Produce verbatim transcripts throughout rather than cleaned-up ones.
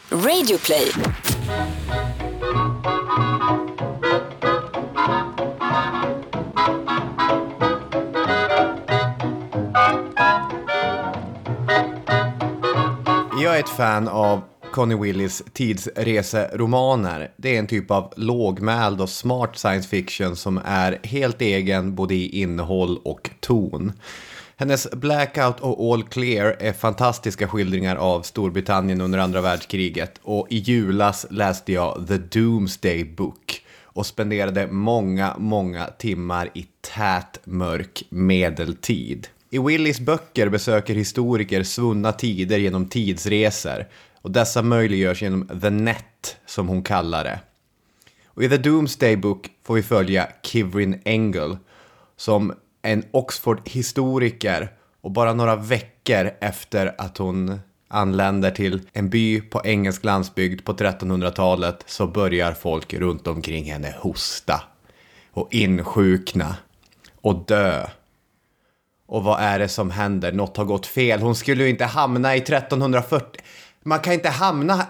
Radioplay. Jag är ett fan av Connie Willis tidsreseromaner. Det är en typ av lågmäld och smart science fiction som är helt egen både i innehåll och ton. Hennes Blackout och All Clear är fantastiska skildringar av Storbritannien under andra världskriget. Och i julas läste jag The Doomsday Book och spenderade många, många timmar i tät mörk medeltid. I Willis böcker besöker historiker svunna tider genom tidsresor. Och dessa möjliggörs genom The Net, som hon kallar det. Och i The Doomsday Book får vi följa Kivrin Engel, som en Oxford-historiker. Och bara några veckor efter att hon anländer till en by på engelsk landsbygd på trettonhundratalet så börjar folk runt omkring henne hosta och insjukna och dö. Och vad är det som händer? Något har gått fel. Hon skulle ju inte hamna i trettonhundrafyrtio. Man kan inte hamna...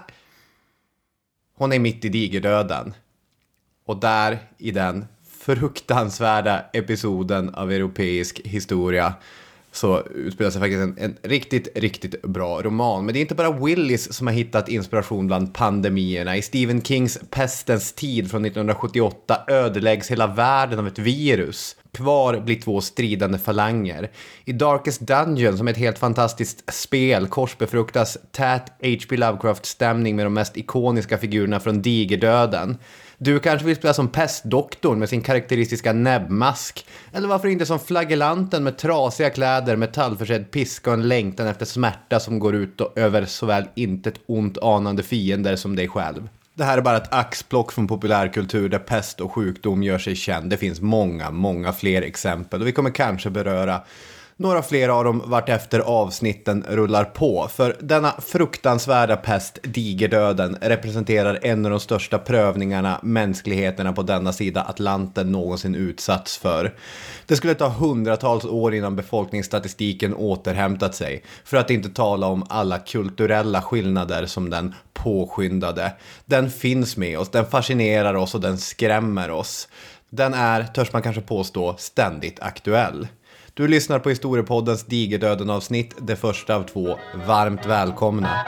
Hon är mitt i digerdöden. Och där i den fruktansvärda episoden av europeisk historia så utspelar sig faktiskt en, en riktigt, riktigt bra roman. Men det är inte bara Willis som har hittat inspiration bland pandemierna. I Stephen Kings Pestens tid från nittonhundrasjuttioåtta ödeläggs hela världen av ett virus. Kvar blir två stridande falanger. I Darkest Dungeon, som är ett helt fantastiskt spel, korsbefruktas tät H P Lovecraft-stämning med de mest ikoniska figurerna från digerdöden. Du kanske vill spela som pestdoktorn med sin karaktäristiska näbbmask. Eller varför inte som flagellanten med trasiga kläder, metallförsedd piska och en längtan efter smärta som går ut och över såväl intet ont anande fiender som dig själv. Det här är bara ett axplock från populärkultur där pest och sjukdom gör sig känd. Det finns många, många fler exempel och vi kommer kanske beröra några fler av dem vart efter avsnitten rullar på. För denna fruktansvärda pest, digerdöden, representerar en av de största prövningarna mänskligheterna på denna sida Atlanten någonsin utsatts för. Det skulle ta hundratals år innan befolkningsstatistiken återhämtat sig. För att inte tala om alla kulturella skillnader som den påskyndade. Den finns med oss, den fascinerar oss och den skrämmer oss. Den är, törs man kanske påstå, ständigt aktuell. Du lyssnar på Historiepoddens digerdöden-avsnitt, det första av två. Varmt välkomna!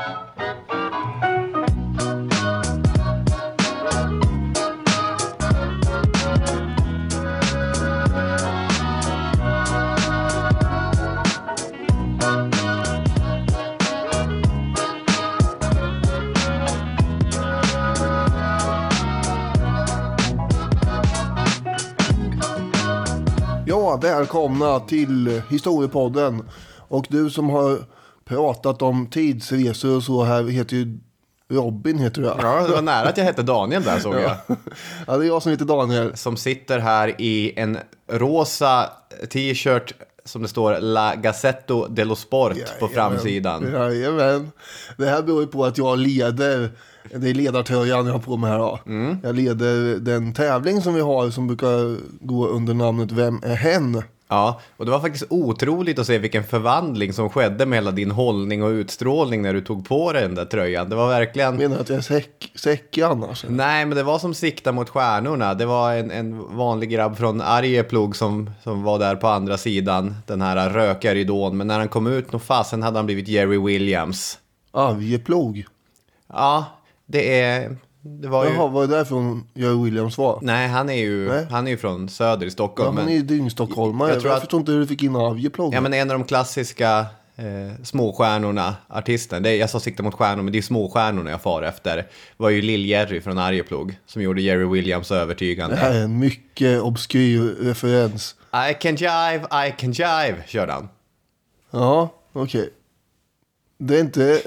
Ja, välkomna till Historiepodden. Och du som har pratat om tidsresor och så här heter ju Robin, heter du. Ja, det var nära att jag hette Daniel där, såg jag. Ja, det är jag som heter Daniel. Som sitter här i en rosa t-shirt som det står La Gazzetto dello Sport ja, på framsidan. Jajamän. Det här beror ju på att jag leder, det är ledartröjan jag har på mig här då. Mm. Jag leder den tävling som vi har som brukar gå under namnet Vem är hen? Ja, och det var faktiskt otroligt att se vilken förvandling som skedde med hela din hållning och utstrålning när du tog på dig den där tröjan. Det var verkligen... Menar du att jag är säck, säckig annars? Nej, men det var som sikta mot stjärnorna. Det var en, en vanlig grabb från Arjeplog som, som var där på andra sidan, den här rökarridån. Men när han kom ut, nog fasen hade han blivit Jerry Williams. Arjeplog? Ja, det är... Det var ju... Jaha, var det därifrån Jerry Williams var? Nej, han är ju, han är ju från söder i Stockholm. Ja, han är ju dyngstockholmare. Jag, jag, jag att... förstår inte hur du fick in Arjeplog. Ja, men en av de klassiska eh, småstjärnorna, artisten. Det är, jag sa sikta mot stjärnor, men det är småstjärnorna jag far efter. Var ju Lill-Jerry från Arjeplog som gjorde Jerry Williams övertygande. Det här är en mycket obskyr referens. I can jive, I can jive, körde han. Ja, okej. Okay. Det är inte...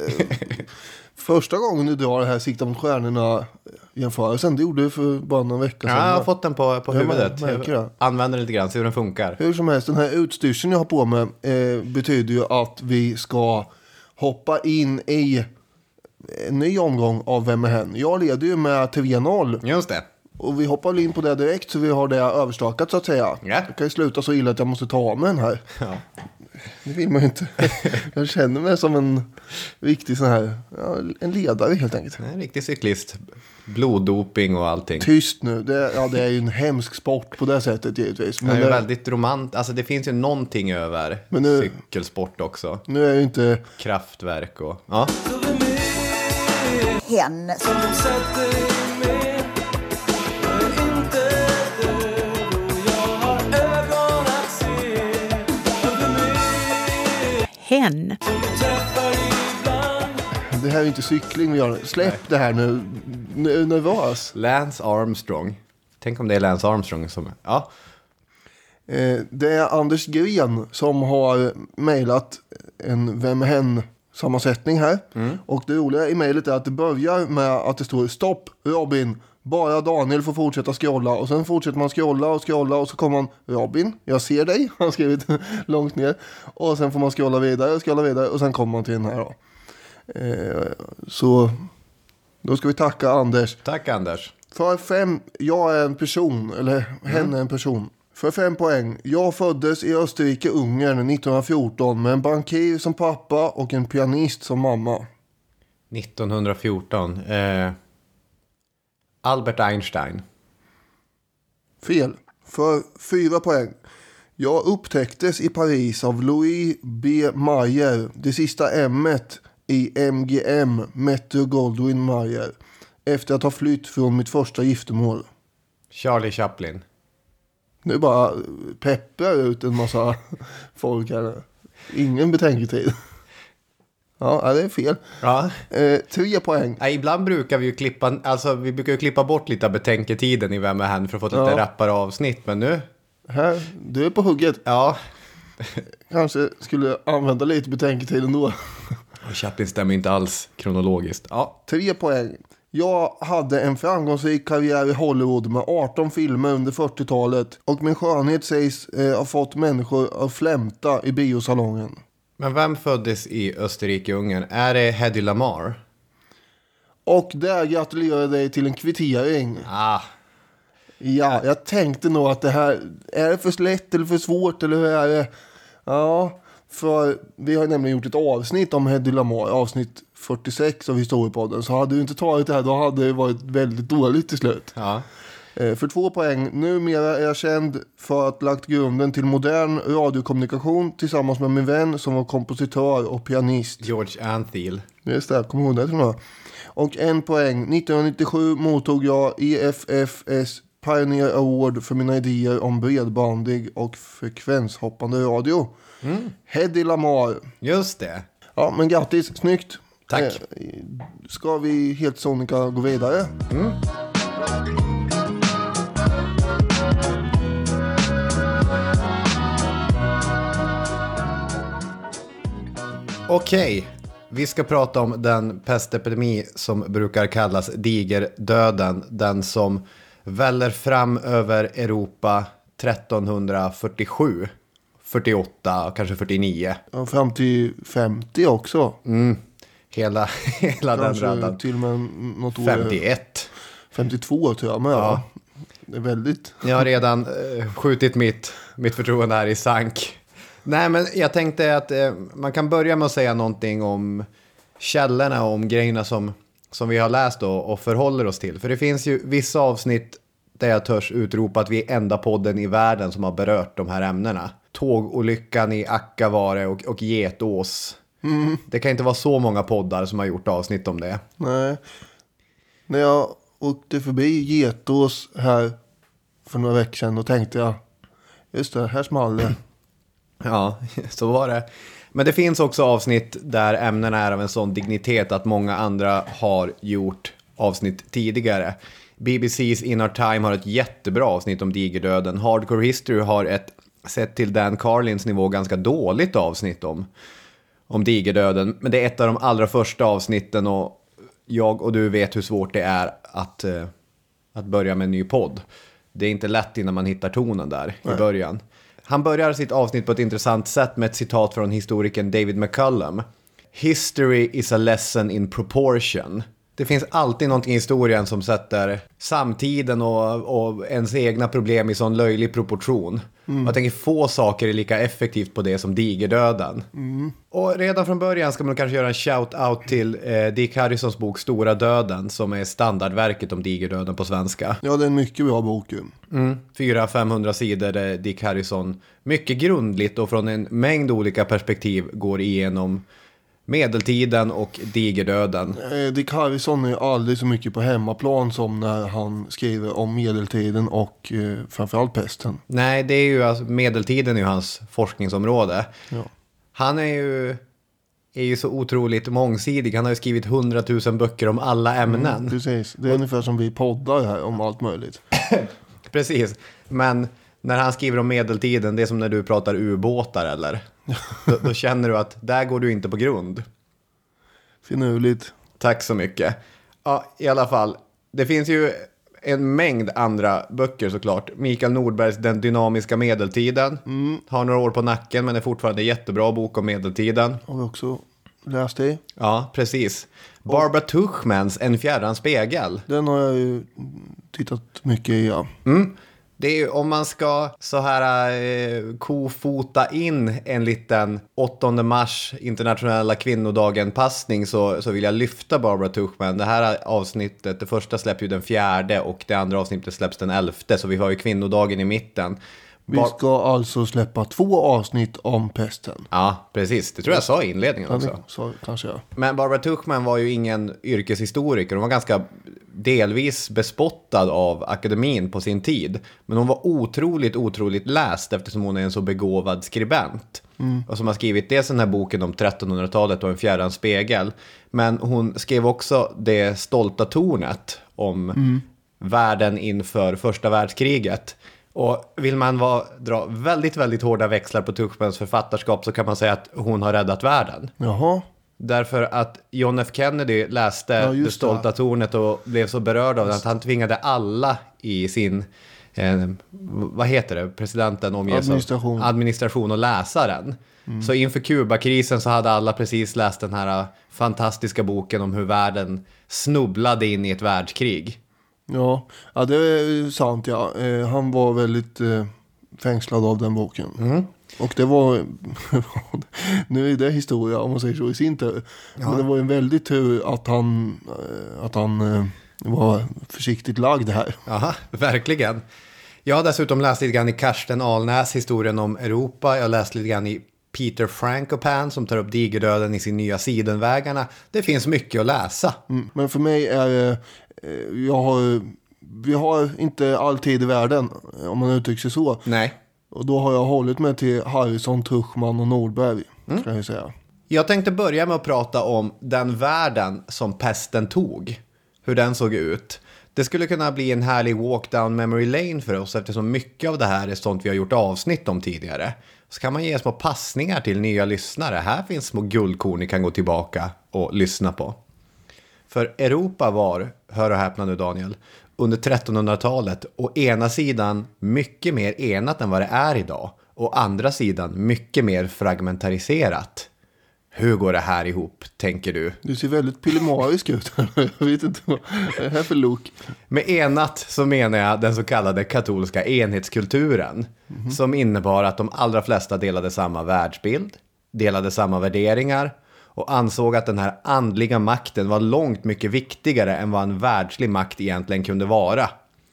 Första gången du drar det här sikta mot stjärnorna jämförelsen, det gjorde du för bara några veckor sedan. Ja, jag har fått den på, på huvudet. Jag, jag använder den lite grann, se hur den funkar. Hur som helst, den här utstyrseln jag har på mig eh, betyder ju att vi ska hoppa in i en ny omgång av Vem är hen? Jag leder ju med tre noll. Just det. Och vi hoppar in på det direkt så vi har det överstakat så att säga. Ja. Det kan ju sluta så illa att jag måste ta av mig den här. Ja. Det vill man ju inte. Jag känner mig som en riktig sån här, ja, en ledare helt enkelt. En riktig cyklist. Bloddoping och allting. Tyst nu. Det, ja, det är ju en hemsk sport på det sättet givetvis. Men det är det, väldigt romant. Alltså det finns ju någonting över Men nu- cykelsport också. nu är ju inte... Kraftverk och... Ja. Hen som hen. Det här är inte cykling vi gör. Släpp Nej. det här nu. Nu är nervös. Lance Armstrong. Tänk om det är Lance Armstrong som... Ja. Eh, det är Anders Gren som har mejlat en Vem är hen sammansättning här. Mm. Och det roliga i mejlet är att det börjar med att det står stopp Robin. Bara Daniel får fortsätta scrolla. Och sen fortsätter man scrolla och scrolla. Och så kommer man Robin, jag ser dig. Han har skrivit långt ner. Och sen får man scrolla vidare och scrolla vidare. Och sen kommer man till den här då. Eh, så då ska vi tacka Anders. Tack Anders. För fem, jag är en person. Eller hen mm. är en person. För fem poäng. Jag föddes i Österrike-Ungern nittonhundrafjorton med en bankir som pappa och en pianist som mamma. nittonhundrafjorton. Eh, Albert Einstein. Fel. För fyra poäng. Jag upptäcktes i Paris av Louis B. Mayer. Det sista M-et i M G M, Metro Goldwyn Mayer. Efter att ha flytt från mitt första giftermål. Charlie Chaplin. Nu bara pepprar ut en massa folk här. Ingen betänketid. Ja, det är fel. Ja. Eh, tre poäng. Ja, ibland brukar vi ju klippa, alltså vi brukar ju klippa bort lite av betänketiden i Vem är hen för att få ett ja. lite rappare avsnitt, men nu... Här, du är på hugget. Ja. Kanske skulle använda lite betänketid ändå. Och Chaplin stämmer inte alls kronologiskt. Ja. Tre poäng. Jag hade en framgångsrik karriär i Hollywood med arton filmer under fyrtiotalet. Och min skönhet sägs eh, ha fått människor att flämta i biosalongen. Men vem föddes i Österrike-Ungern? Är det Hedy Lamarr? Och där gratulerar dig till en kvittering. Ah. Ja, jag tänkte nog att det här... Är det för lätt eller för svårt eller hur är det? Ja, för vi har nämligen gjort ett avsnitt om Hedy Lamarr. Avsnitt fyrtiosex av Historiepodden. Så hade du inte tagit det här, då hade det varit väldigt dåligt till slut. Ja. Eh, för två poäng. Numera är jag känd för att lagt grunden till modern radiokommunikation tillsammans med min vän som var kompositör och pianist. George Antheil. Just det, kom ihåg det tror jag. Och en poäng. nittonhundranittiosju mottog jag E F F S Pioneer Award för mina idéer om bredbandig och frekvenshoppande radio. Mm. Hedy Lamarr. Just det. Ja, men grattis. Snyggt. Tack. Eh, ska vi helt sonika gå vidare? Mm. Okej, vi ska prata om den pestepidemi som brukar kallas digerdöden. Den som väller fram över Europa trettonhundrafyrtiosju, fyrtioåtta, kanske fyrtionio. Ja, fram till femtio också. Mm. Hela, hela den raden. Till och med något år. femtioett. femtiotvå tror jag med. Ja. Det är väldigt. Jag har redan eh, skjutit mitt, mitt förtroende här i sank. Nej, men jag tänkte att eh, man kan börja med att säga någonting om källorna och om grejerna som, som vi har läst då och förhåller oss till. För det finns ju vissa avsnitt där jag törs utropa att vi är enda podden i världen som har berört de här ämnena. Tågolyckan i Akavare och, och Getås. Mm. Det kan inte vara så många poddar som har gjort avsnitt om det. Nej. När jag åkte förbi Getås här för några veckor sedan och tänkte jag, just det, här small det. Ja, så var det. Men det finns också avsnitt där ämnena är av en sån dignitet att många andra har gjort avsnitt tidigare. B B C's In Our Time har ett jättebra avsnitt om digerdöden. Hardcore History har ett, sett till Dan Carlins nivå, ganska dåligt avsnitt om, om digerdöden. Men det är ett av de allra första avsnitten och jag och du vet hur svårt det är att, uh, att börja med en ny podd. Det är inte lätt innan man hittar tonen där Nej. i början. Han börjar sitt avsnitt på ett intressant sätt med ett citat från historikern David McCullum. History is a lesson in proportion. Det finns alltid någonting i historien som sätter samtiden och, och ens egna problem i sån löjlig proportion. Mm. Jag tänker få saker är lika effektivt på det som digerdöden. Mm. Och redan från början ska man kanske göra en shout-out till eh, Dick Harrisons bok Stora döden, som är standardverket om digerdöden på svenska. Ja, det är en mycket bra bok. Mm. fyra till femhundra sidor där Dick Harrison mycket grundligt och från en mängd olika perspektiv går igenom medeltiden och digerdöden. Dick Harrison är aldrig så mycket på hemmaplan som när han skriver om medeltiden och eh, framförallt pesten. Nej, det är ju alltså, medeltiden är ju hans forskningsområde. Ja. Han är ju, är ju så otroligt mångsidig. Han har ju skrivit hundratusen böcker om alla ämnen. Mm, precis, det är och... ungefär som vi poddar här om allt möjligt. Precis, men när han skriver om medeltiden, det är som när du pratar ubåtar eller? då, då känner du att där går du inte på grund. Finurligt. Tack så mycket. Ja, i alla fall. Det finns ju en mängd andra böcker såklart. Mikael Nordbergs Den dynamiska medeltiden. Mm. Har några år på nacken men är fortfarande en jättebra bok om medeltiden. Har vi också läst det? Ja, precis. Barbara Tuchmans En fjärran spegel. Den har jag ju tittat mycket i, ja. Mm. Det är ju, om man ska så här eh, kofota in en liten åttonde mars internationella kvinnodagen-passning så, så vill jag lyfta Barbara Tuchman. Det här avsnittet, det första släpps ju den fjärde och det andra avsnittet släpps den elfte, så vi har ju kvinnodagen i mitten. Vi ska alltså släppa två avsnitt om pesten. Ja, precis. Det tror jag sa i inledningen också. Ja, så kanske jag. Men Barbara Tuchman var ju ingen yrkeshistoriker. Hon var ganska delvis bespottad av akademin på sin tid. Men hon var otroligt, otroligt läst eftersom hon är en så begåvad skribent. Mm. Och som har skrivit dels den här boken om trettonhundratalet och En fjärran spegel. Men hon skrev också Det stolta tornet om mm. världen inför första världskriget. Och vill man vara, dra väldigt, väldigt hårda växlar på Tuchmans författarskap så kan man säga att hon har räddat världen. Jaha. Därför att John F. Kennedy läste ja, Det stolta det. tornet och blev så berörd av det att han tvingade alla i sin, eh, vad heter det, presidenten omges administration. administration och läsa den. Mm. Så inför Kubakrisen så hade alla precis läst den här fantastiska boken om hur världen snubblade in i ett världskrig. Ja, ja det är sant, ja. Eh, han var väldigt eh, fängslad av den boken. Mm. Och det var, nu är det historia om man säger så i sin tur. Ja. Men det var en väldigt tur att han, att han eh, var försiktigt lagd här. Aha, verkligen. Jag har dessutom läst lite grann i Karsten Alnäs historien om Europa. Jag har läst lite grann i Peter Frankopan som tar upp digerdöden i sin nya Sidenvägarna. Det finns mycket att läsa. Mm, men för mig är det, jag har, vi har inte all tid i världen om man uttrycker sig så. Nej. Och då har jag hållit mig till Harrison, Tuchman och Nordberg, mm. kan jag säga. Jag tänkte börja med att prata om den världen som pesten tog. Hur den såg ut. Det skulle kunna bli en härlig walk down memory lane för oss eftersom mycket av det här är sånt vi har gjort avsnitt om tidigare. Så kan man ge små passningar till nya lyssnare. Här finns små guldkorn ni kan gå tillbaka och lyssna på. För Europa var, hör och häpna nu Daniel, under trettonhundratalet och ena sidan mycket mer enat än vad det är idag och andra sidan mycket mer fragmentariserat. Hur går det här ihop, tänker du? Du ser väldigt pillemarisk ut. Jag vet inte vad det är här för look. Med enat så menar jag den så kallade katolska enhetskulturen. Mm-hmm. Som innebar att de allra flesta delade samma världsbild, delade samma värderingar och ansåg att den här andliga makten var långt mycket viktigare än vad en världslig makt egentligen kunde vara.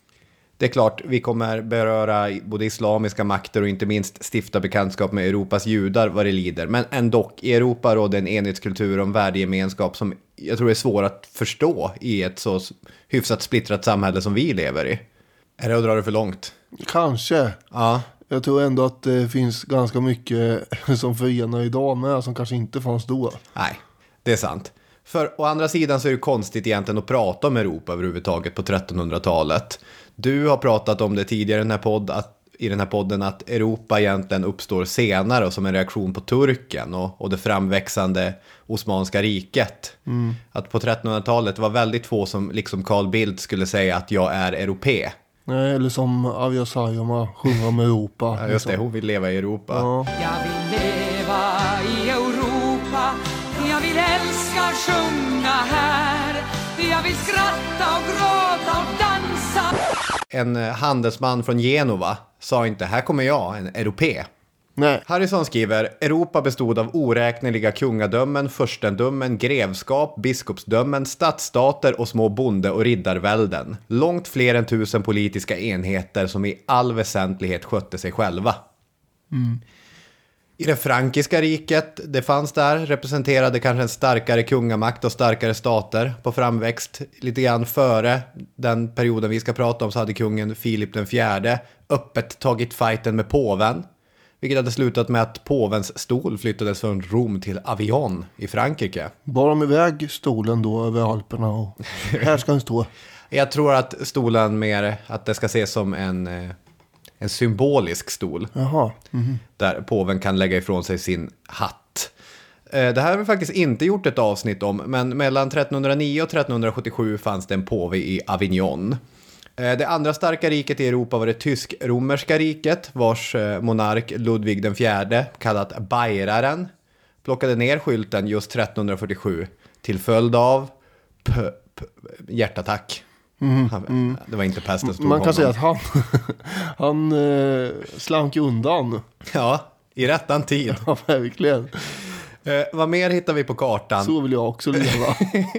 Det är klart, vi kommer beröra både islamiska makter och inte minst stifta bekantskap med Europas judar vad det lider. Men ändå, i Europa råder en enhetskultur och en värdegemenskap som jag tror är svår att förstå i ett så hyfsat splittrat samhälle som vi lever i. Är det att dra det för långt? Kanske. Ja. Jag tror ändå att det finns ganska mycket som förenar idag med som kanske inte fanns då. Nej, det är sant. För å andra sidan så är det konstigt egentligen att prata om Europa överhuvudtaget på trettonhundratalet. Du har pratat om det tidigare i den här, podd, att, i den här podden att Europa egentligen uppstår senare och som en reaktion på turken och, och det framväxande Osmanska riket. Mm. Att på trettonhundratalet var väldigt få som liksom Carl Bildt skulle säga att jag är europé. Nej, eller som Avia Sayama sjunger om Europa. Ja, just det, hon vill leva i Europa. Ja. Jag vill leva i Europa, jag vill älska och sjunga här. skratta och gråta och dansa. En handelsman från Genova sa inte här kommer jag, en europé. Nej. Harrison skriver, Europa bestod av oräkneliga kungadömen, furstendömen, grevskap, biskopsdömen, stadsstater och små bonde- och riddarvälden. Långt fler än tusen politiska enheter som i all väsentlighet skötte sig själva. Mm. I det frankiska riket, det fanns där, representerade kanske en starkare kungamakt och starkare stater på framväxt. Lite grann före den perioden vi ska prata om så hade kungen Filip den fjärde öppet tagit fighten med påven. Vilket hade slutat med att påvens stol flyttades från Rom till Avignon i Frankrike. Bar de iväg stolen då över Alperna och här ska den stå. Jag tror att stolen mer, att det ska ses som en, en symbolisk stol. Jaha. Mm-hmm. Där påven kan lägga ifrån sig sin hatt. Det här har vi faktiskt inte gjort ett avsnitt om, men mellan trettonhundranio och trettonhundrasjuttiosju fanns det en påve i Avignon. Det andra starka riket i Europa var det tysk-romerska riket, vars monark Ludvig den fjärde, kallat Bajraren, plockade ner skylten just trettonhundrafyrtiosju till följd av p- p- hjärtattack. Mm, han, mm. Det var inte pesten stod Man kan honom. säga att han, han eh, slank undan. Ja, i rättan tid. Ja, verkligen. Eh, vad mer hittar vi på kartan? Så vill jag också leva.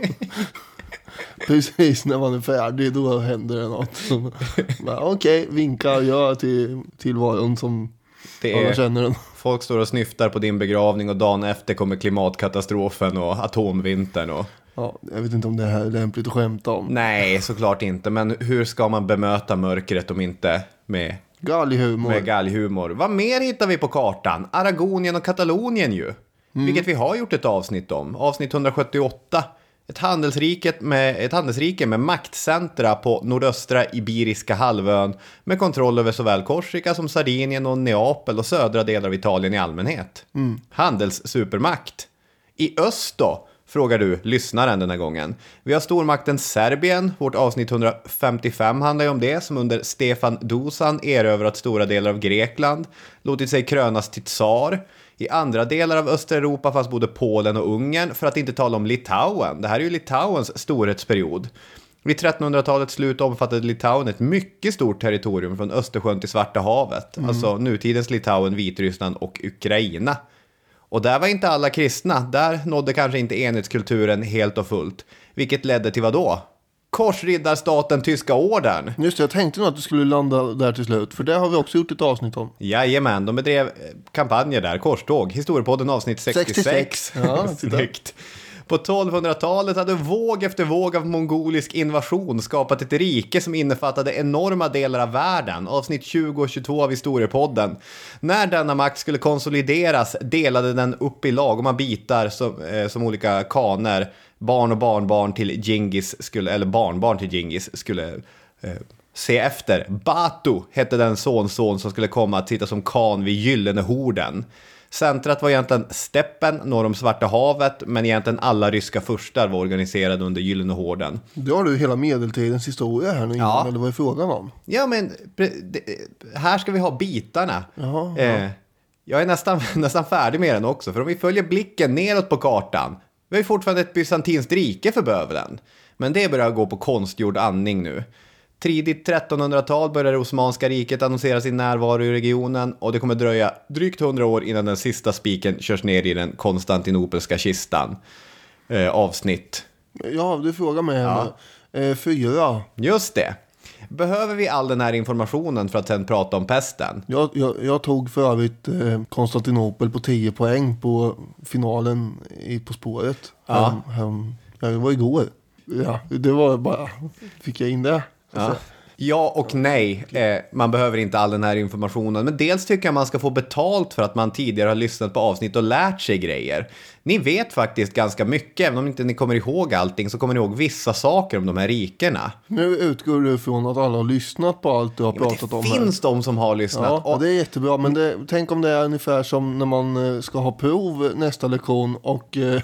Precis när man är färdig, då händer det något. Okej, okay, vinkar jag till tillvaron som det alla är, känner den. folk står och snyftar på din begravning och dagen efter kommer klimatkatastrofen och atomvintern. Och... Ja, jag vet inte om det här är lämpligt att skämta om. Nej, såklart inte. Men hur ska man bemöta mörkret om inte med, Galghumor. med galghumor? Vad mer hittar vi på kartan? Aragonien och Katalonien ju. Mm. Vilket vi har gjort ett avsnitt om. Avsnitt hundrasjuttioåtta. Ett handelsrike med, ett handelsrike med maktcentra på nordöstra Iberiska halvön med kontroll över såväl Korsika som Sardinien och Neapel och södra delar av Italien i allmänhet. Mm. Handelssupermakt. I öst då, frågar du lyssnaren den här gången. Vi har stormakten Serbien, vårt avsnitt hundrafemtiofem handlar ju om det, som under Stefan Dusan erövrat stora delar av Grekland, låtit sig krönas till tsar. I andra delar av Östeuropa fanns både Polen och Ungern, för att inte tala om Litauen. Det här är ju Litauens storhetsperiod. Vid trettonhundratalets slut omfattade Litauen ett mycket stort territorium från Östersjön till Svarta havet. Mm. Alltså nutidens Litauen, Vitryssland och Ukraina. Och där var inte alla kristna. Där nådde kanske inte enhetskulturen helt och fullt. Vilket ledde till vad då? Korsriddarstaten Tyska Ordern. Just det, jag tänkte nog att du skulle landa där till slut. För det har vi också gjort ett avsnitt om. Jajamän, de bedrev kampanjer där, korståg. Historiepodden avsnitt sextiosex. sextiosex. Ja, snyggt. På tolvhundratalet hade våg efter våg av mongolisk invasion skapat ett rike som innefattade enorma delar av världen. Avsnitt tjugo och tjugotvå av Historiepodden. När denna makt skulle konsolideras delade den upp i lagoma bitar som, eh, som olika kaner, barn och barnbarn till Genghis skulle, eller barnbarn till Genghis skulle eh, se efter. Batu hette den sonson som skulle komma att sitta som kan vid Gyllene horden. Centrat var egentligen steppen norr om Svarta havet, men egentligen alla ryska furstar var organiserade under Gyllene horden. Då har du hela medeltidens historia här nu innan, ja. eller vad är frågan om? Ja, men det, här ska vi ha bitarna. Jaha, ja. Eh, jag är nästan, nästan färdig med den också, för om vi följer blicken neråt på kartan, vi har ju fortfarande ett bysantinskt rike för bövelen. Men det börjar gå på konstgjord andning nu. Tidigt trettonhundratal började det Osmanska riket annonsera sin närvaro i regionen och det kommer dröja drygt hundra år innan den sista spiken körs ner i den konstantinopelska kistan. Eh, avsnitt. Ja, du frågar mig här ja. eh, fyra. Just det. Behöver vi all den här informationen för att sedan prata om pesten? Jag, jag, jag tog för övrigt eh, Konstantinopel på tio poäng på finalen i På spåret. Ja. Hem, hem, ja, det var igår. Ja, det var bara, fick jag in det. Ja. Ja och nej, eh, man behöver inte all den här informationen. Men dels tycker jag man ska få betalt för att man tidigare har lyssnat på avsnitt och lärt sig grejer. Ni vet faktiskt ganska mycket, även om inte ni kommer ihåg allting så kommer ni ihåg vissa saker om de här rikena. Nu utgår du från att alla har lyssnat på allt du har pratat det om här. Det finns de som har lyssnat. Ja, och... och det är jättebra, men det, tänk om det är ungefär som när man ska ha prov nästa lektion och eh,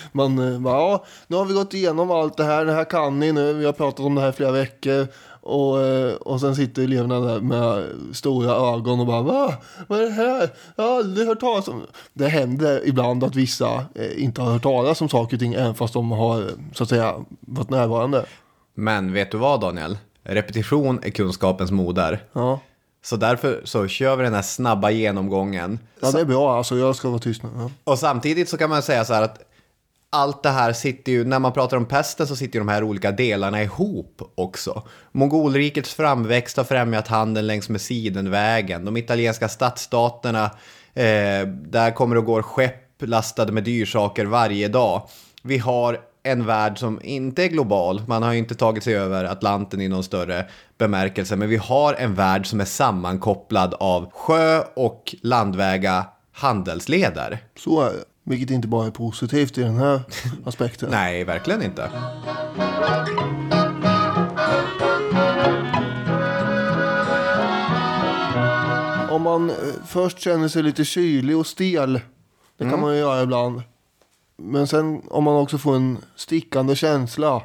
man bara, ja, nu har vi gått igenom allt det här, det här kan ni nu, vi har pratat om det här flera veckor. Och, och sen sitter eleverna där med stora ögon och bara, va? Vad är det här? Jag har aldrig hört talas om. Det händer ibland att vissa eh, inte har hört talas om saker och ting även fast de har så att säga varit närvarande. Men vet du vad, Daniel? Repetition är kunskapens moder. Ja. Så därför så kör vi den här snabba genomgången. Ja, det är bra. Alltså, jag ska vara tyst nu. Ja. Och samtidigt så kan man säga så här att allt det här sitter ju, när man pratar om pesten så sitter ju de här olika delarna ihop också. Mongolrikets framväxt har främjat handeln längs med Sidenvägen. De italienska stadsstaterna, eh, där kommer och går skepp lastade med dyrsaker varje dag. Vi har en värld som inte är global. Man har ju inte tagit sig över Atlanten i någon större bemärkelse. Men vi har en värld som är sammankopplad av sjö- och landväga handelsleder. Så är det. Vilket inte bara är positivt i den här aspekten. Nej, verkligen inte. Om man eh, först känner sig lite kylig och stel. Det kan mm. man ju göra ibland. Men sen om man också får en stickande känsla.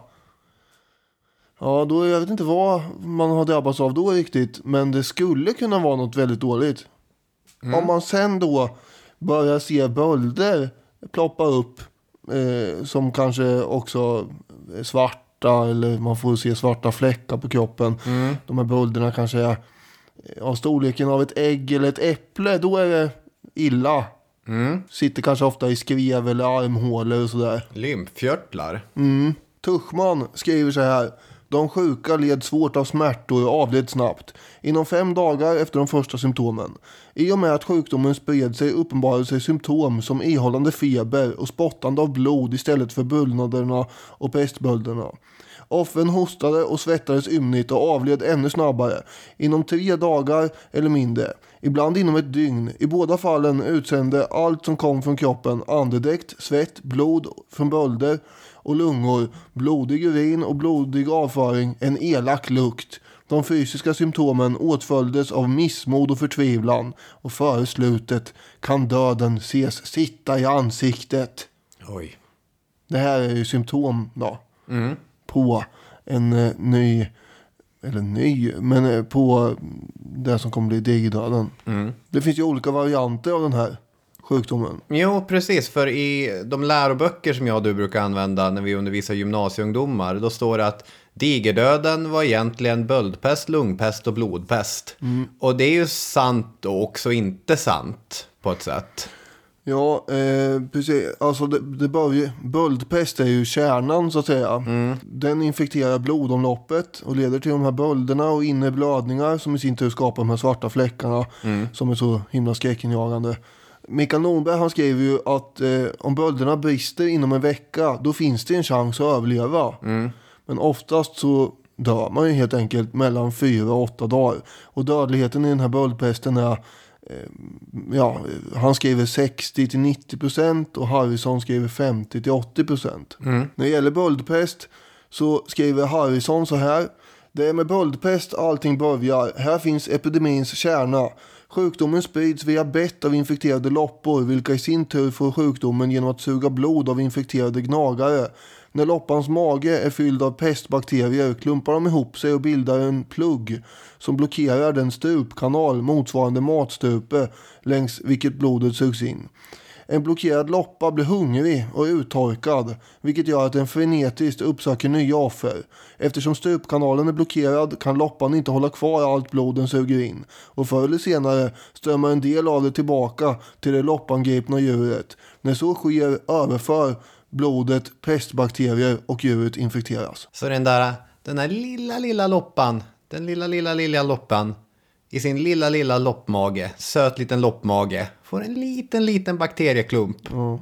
Ja, då jag vet inte vad man har drabbats av då riktigt. Men det skulle kunna vara något väldigt dåligt. Mm. Om man sen då börjar se bölder ploppa upp. Eh, som kanske också är svarta. Eller man får se svarta fläckar på kroppen. Mm. De här bölderna kanske är av storleken av ett ägg eller ett äpple. Då är det illa. Mm. Sitter kanske ofta i skrev eller armhålor och sådär. Lymfkörtlar. Mm. Tuschman skriver så här. De sjuka led svårt av smärtor och avled snabbt. Inom fem dagar efter de första symptomen. I och med att sjukdomen spred sig uppenbarade sig symptom som ihållande feber och spottande av blod istället för bullnaderna och pestbölderna. Offren hostade och svettades ymnigt och avled ännu snabbare. Inom tre dagar eller mindre. Ibland inom ett dygn. I båda fallen utsände allt som kom från kroppen andedräkt, svett, blod från bölder och lungor, blodig urin och blodig avföring, en elak lukt. De fysiska symptomen åtföljdes av missmod och förtvivlan. Och före slutet kan döden ses sitta i ansiktet. Oj. Det här är ju symptom då. Mm. På en eh, ny, eller ny, men eh, på det som kommer bli digerdöden. Mm. Det finns ju olika varianter av den här sjukdomen. Jo, precis. För i de läroböcker som jag och du brukar använda när vi undervisar gymnasieungdomar, då står det att digerdöden var egentligen böldpest, lungpest och blodpest. Mm. Och det är ju sant och också inte sant på ett sätt. Ja, eh, precis. Alltså det, det börjar, böldpest är ju kärnan så att säga. Mm. Den infekterar blodomloppet och leder till de här bölderna och inneblödningar som i sin tur skapar de här svarta fläckarna mm. som är så himla skräckinjagande. Mikael Nordberg, han skriver ju att eh, om bölderna brister inom en vecka, då finns det en chans att överleva. Mm. Men oftast så dör man ju helt enkelt mellan fyra och åtta dagar. Och dödligheten i den här böldpesten är, eh, ja, han skriver sextio till nittio procent och Harrison skriver femtio till åttio procent. Mm. När det gäller böldpest så skriver Harrison så här. Det är med böldpest allting börjar. Här finns epidemins kärna. Sjukdomen sprids via bett av infekterade loppor, vilka i sin tur får sjukdomen genom att suga blod av infekterade gnagare. När loppans mage är fylld av pestbakterier klumpar de ihop sig och bildar en plugg som blockerar den stupkanal motsvarande matstupe längs vilket blodet sugs in. En blockerad loppa blir hungrig och uttorkad, vilket gör att den frenetiskt uppsöker nya offer. Eftersom stupkanalen är blockerad kan loppan inte hålla kvar allt blod den suger in. Och förr eller senare strömmar en del av det tillbaka till det loppangripna djuret. När så sker överför blodet pestbakterier och djuret infekteras. Så den där, den där lilla, lilla loppan, den lilla, lilla, lilla loppan i sin lilla, lilla loppmage, söt liten loppmage, får en liten, liten bakterieklump. Ja.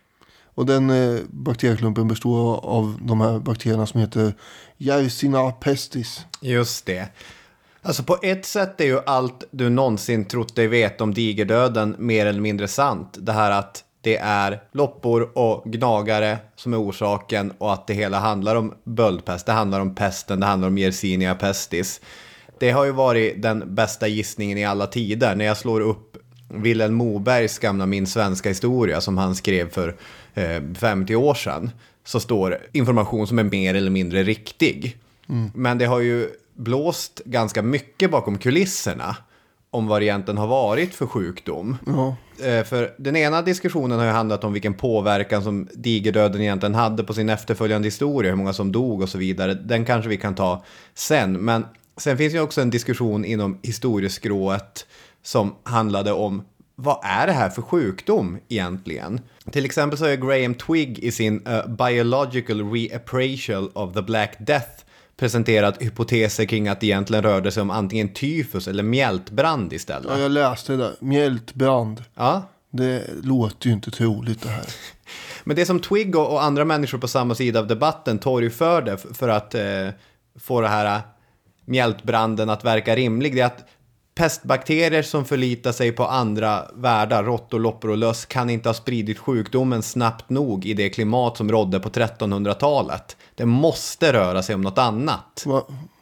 Och den eh, bakterieklumpen består av de här bakterierna som heter Yersinia pestis. Just det. Alltså på ett sätt är ju allt du någonsin trott dig vet om digerdöden mer eller mindre sant. Det här att det är loppor och gnagare som är orsaken och att det hela handlar om böldpest. Det handlar om pesten, det handlar om Yersinia pestis. Det har ju varit den bästa gissningen i alla tider. När jag slår upp Vilhelm Mobergs gamla Min svenska historia som han skrev för eh, femtio år sedan, så står information som är mer eller mindre riktig. Mm. Men det har ju blåst ganska mycket bakom kulisserna om vad det egentligen har varit för sjukdom. Ja. Eh, för den ena diskussionen har ju handlat om vilken påverkan som digerdöden egentligen hade på sin efterföljande historia, hur många som dog och så vidare. Den kanske vi kan ta sen. Men sen finns ju också en diskussion inom historieskrået som handlade om vad är det här för sjukdom egentligen? Till exempel så är Graham Twigg i sin uh, Biological Reappraisal of the Black Death presenterat hypoteser kring att det egentligen rörde sig om antingen tyfus eller mjältbrand istället. Ja, jag läste det. Mjältbrand. Ja. Det låter ju inte troligt det här. Men det som Twigg och, och andra människor på samma sida av debatten torgförde för, för att eh, få det här mjältbranden att verka rimlig, det är att pestbakterier som förlitar sig på andra världar, råttor, loppor och löss, kan inte ha spridit sjukdomen snabbt nog i det klimat som rådde på trettonhundratalet. Det måste röra sig om något annat. Va,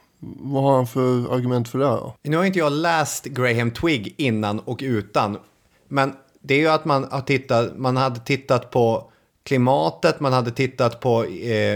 vad har han för argument för det här då? Nu har inte jag läst Graham Twigg innan och utan, men det är ju att man har tittat, man hade tittat på klimatet, man hade tittat på eh,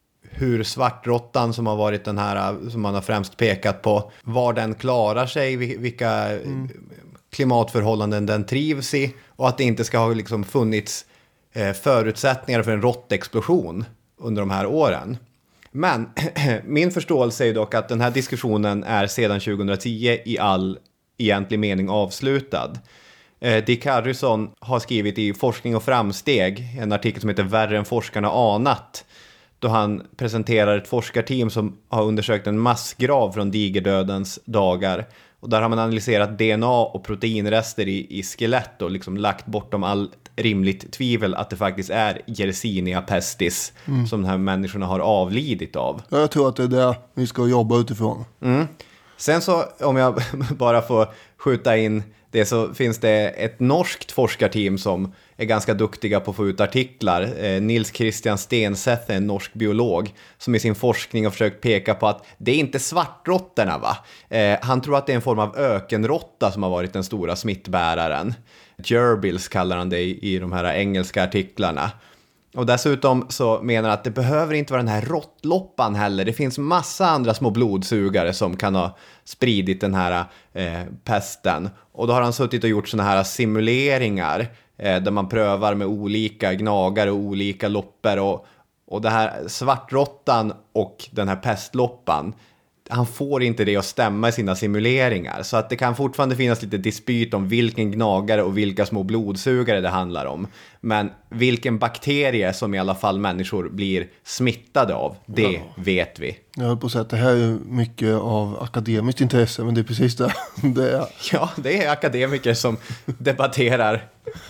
hur svartrottan, som har varit den här som man har främst pekat på, var den klarar sig, vilka mm. klimatförhållanden den trivs i, och att det inte ska ha liksom funnits eh, förutsättningar för en råttexplosion under de här åren. Men min förståelse är dock att den här diskussionen är sedan tjugohundratio i all egentlig mening avslutad. Eh, Dick Harrison har skrivit i Forskning och framsteg en artikel som heter Värre än forskarna anat, då han presenterar ett forskarteam som har undersökt en massgrav från digerdödens dagar. Och där har man analyserat D N A och proteinrester i, i skelett och liksom lagt bortom allt rimligt tvivel att det faktiskt är Yersinia pestis mm. som de här människorna har avlidit av. Ja, jag tror att det är det vi ska jobba utifrån. Mm. Sen så, om jag bara får skjuta in det, så finns det ett norskt forskarteam som är ganska duktiga på att få ut artiklar. Eh, Nils Christian Stenseth är en norsk biolog som i sin forskning har försökt peka på att det är inte svartråttorna, va? Eh, han tror att det är en form av ökenråtta som har varit den stora smittbäraren. Gerbils kallar han det i, i de här engelska artiklarna. Och dessutom så menar han att det behöver inte vara den här råttloppan heller. Det finns massa andra små blodsugare som kan ha spridit den här eh, pesten. Och då har han suttit och gjort såna här simuleringar eh, där man prövar med olika gnagare och olika loppor. Och, och det här svartråttan och den här pestloppan, han får inte det att stämma i sina simuleringar. Så att det kan fortfarande finnas lite dispyt om vilken gnagare och vilka små blodsugare det handlar om. Men vilken bakterie som i alla fall människor blir smittade av, det ja. vet vi. Jag höll på att säga att det här är mycket av akademiskt intresse, men det är precis det. det är. Ja, det är akademiker som debatterar.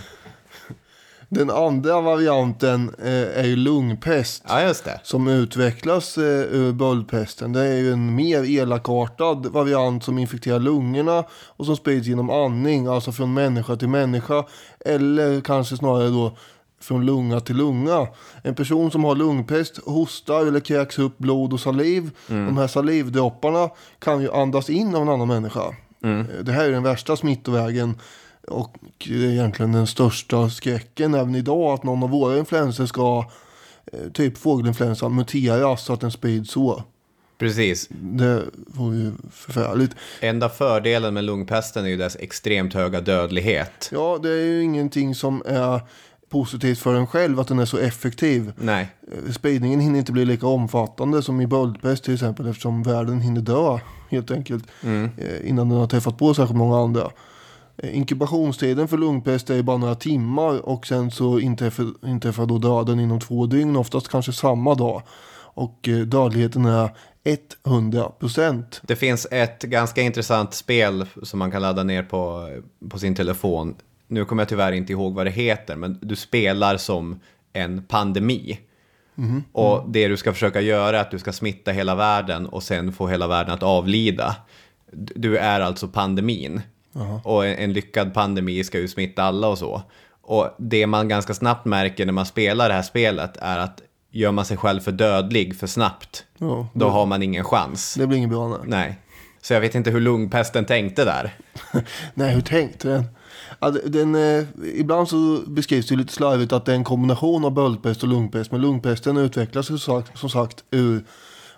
Den andra varianten eh, är ju lungpest. Ja, just det. Som utvecklas eh, ur böldpesten. Det är ju en mer elakartad variant som infekterar lungorna och som sprids genom andning, alltså från människa till människa, eller kanske snarare då från lunga till lunga. En person som har lungpest hostar eller kräks upp blod och saliv. Mm. De här salivdropparna kan ju andas in av en annan människa. Mm. Det här är den värsta smittovägen. Och det är egentligen den största skräcken även idag, att någon av våra influenser ska, typ fågelinfluensa, muteras så att den sprids så. Precis. Det vore ju förfärligt. Enda fördelen med lungpesten är ju dess extremt höga dödlighet. Ja, det är ju ingenting som är positivt för en själv att den är så effektiv. Nej. Spridningen hinner inte bli lika omfattande som i böldpest till exempel, eftersom världen hinner dö helt enkelt mm. innan den har träffat på särskilt många andra. Inkubationstiden för lungpest är bara några timmar och sen så inträffar, inträffar då döden inom två dygn, oftast kanske samma dag. Och dödligheten är hundra procent. Det finns ett ganska intressant spel som man kan ladda ner på, på sin telefon. Nu kommer jag tyvärr inte ihåg vad det heter, men du spelar som en pandemi. Mm. Och det du ska försöka göra är att du ska smitta hela världen och sen få hela världen att avlida. Du är alltså pandemin. Uh-huh. Och en, en lyckad pandemi ska ju smitta alla och så. Och det man ganska snabbt märker när man spelar det här spelet är att gör man sig själv för dödlig för snabbt, ja, då har man ingen chans. Det blir ingen bra. Nej. nej. Så jag vet inte hur lungpesten tänkte där. Nej, hur tänkte den? Alltså, den eh, ibland så beskrivs det lite slarvigt att det är en kombination av böldpest och lungpest. Men lungpesten utvecklas som sagt, som sagt ur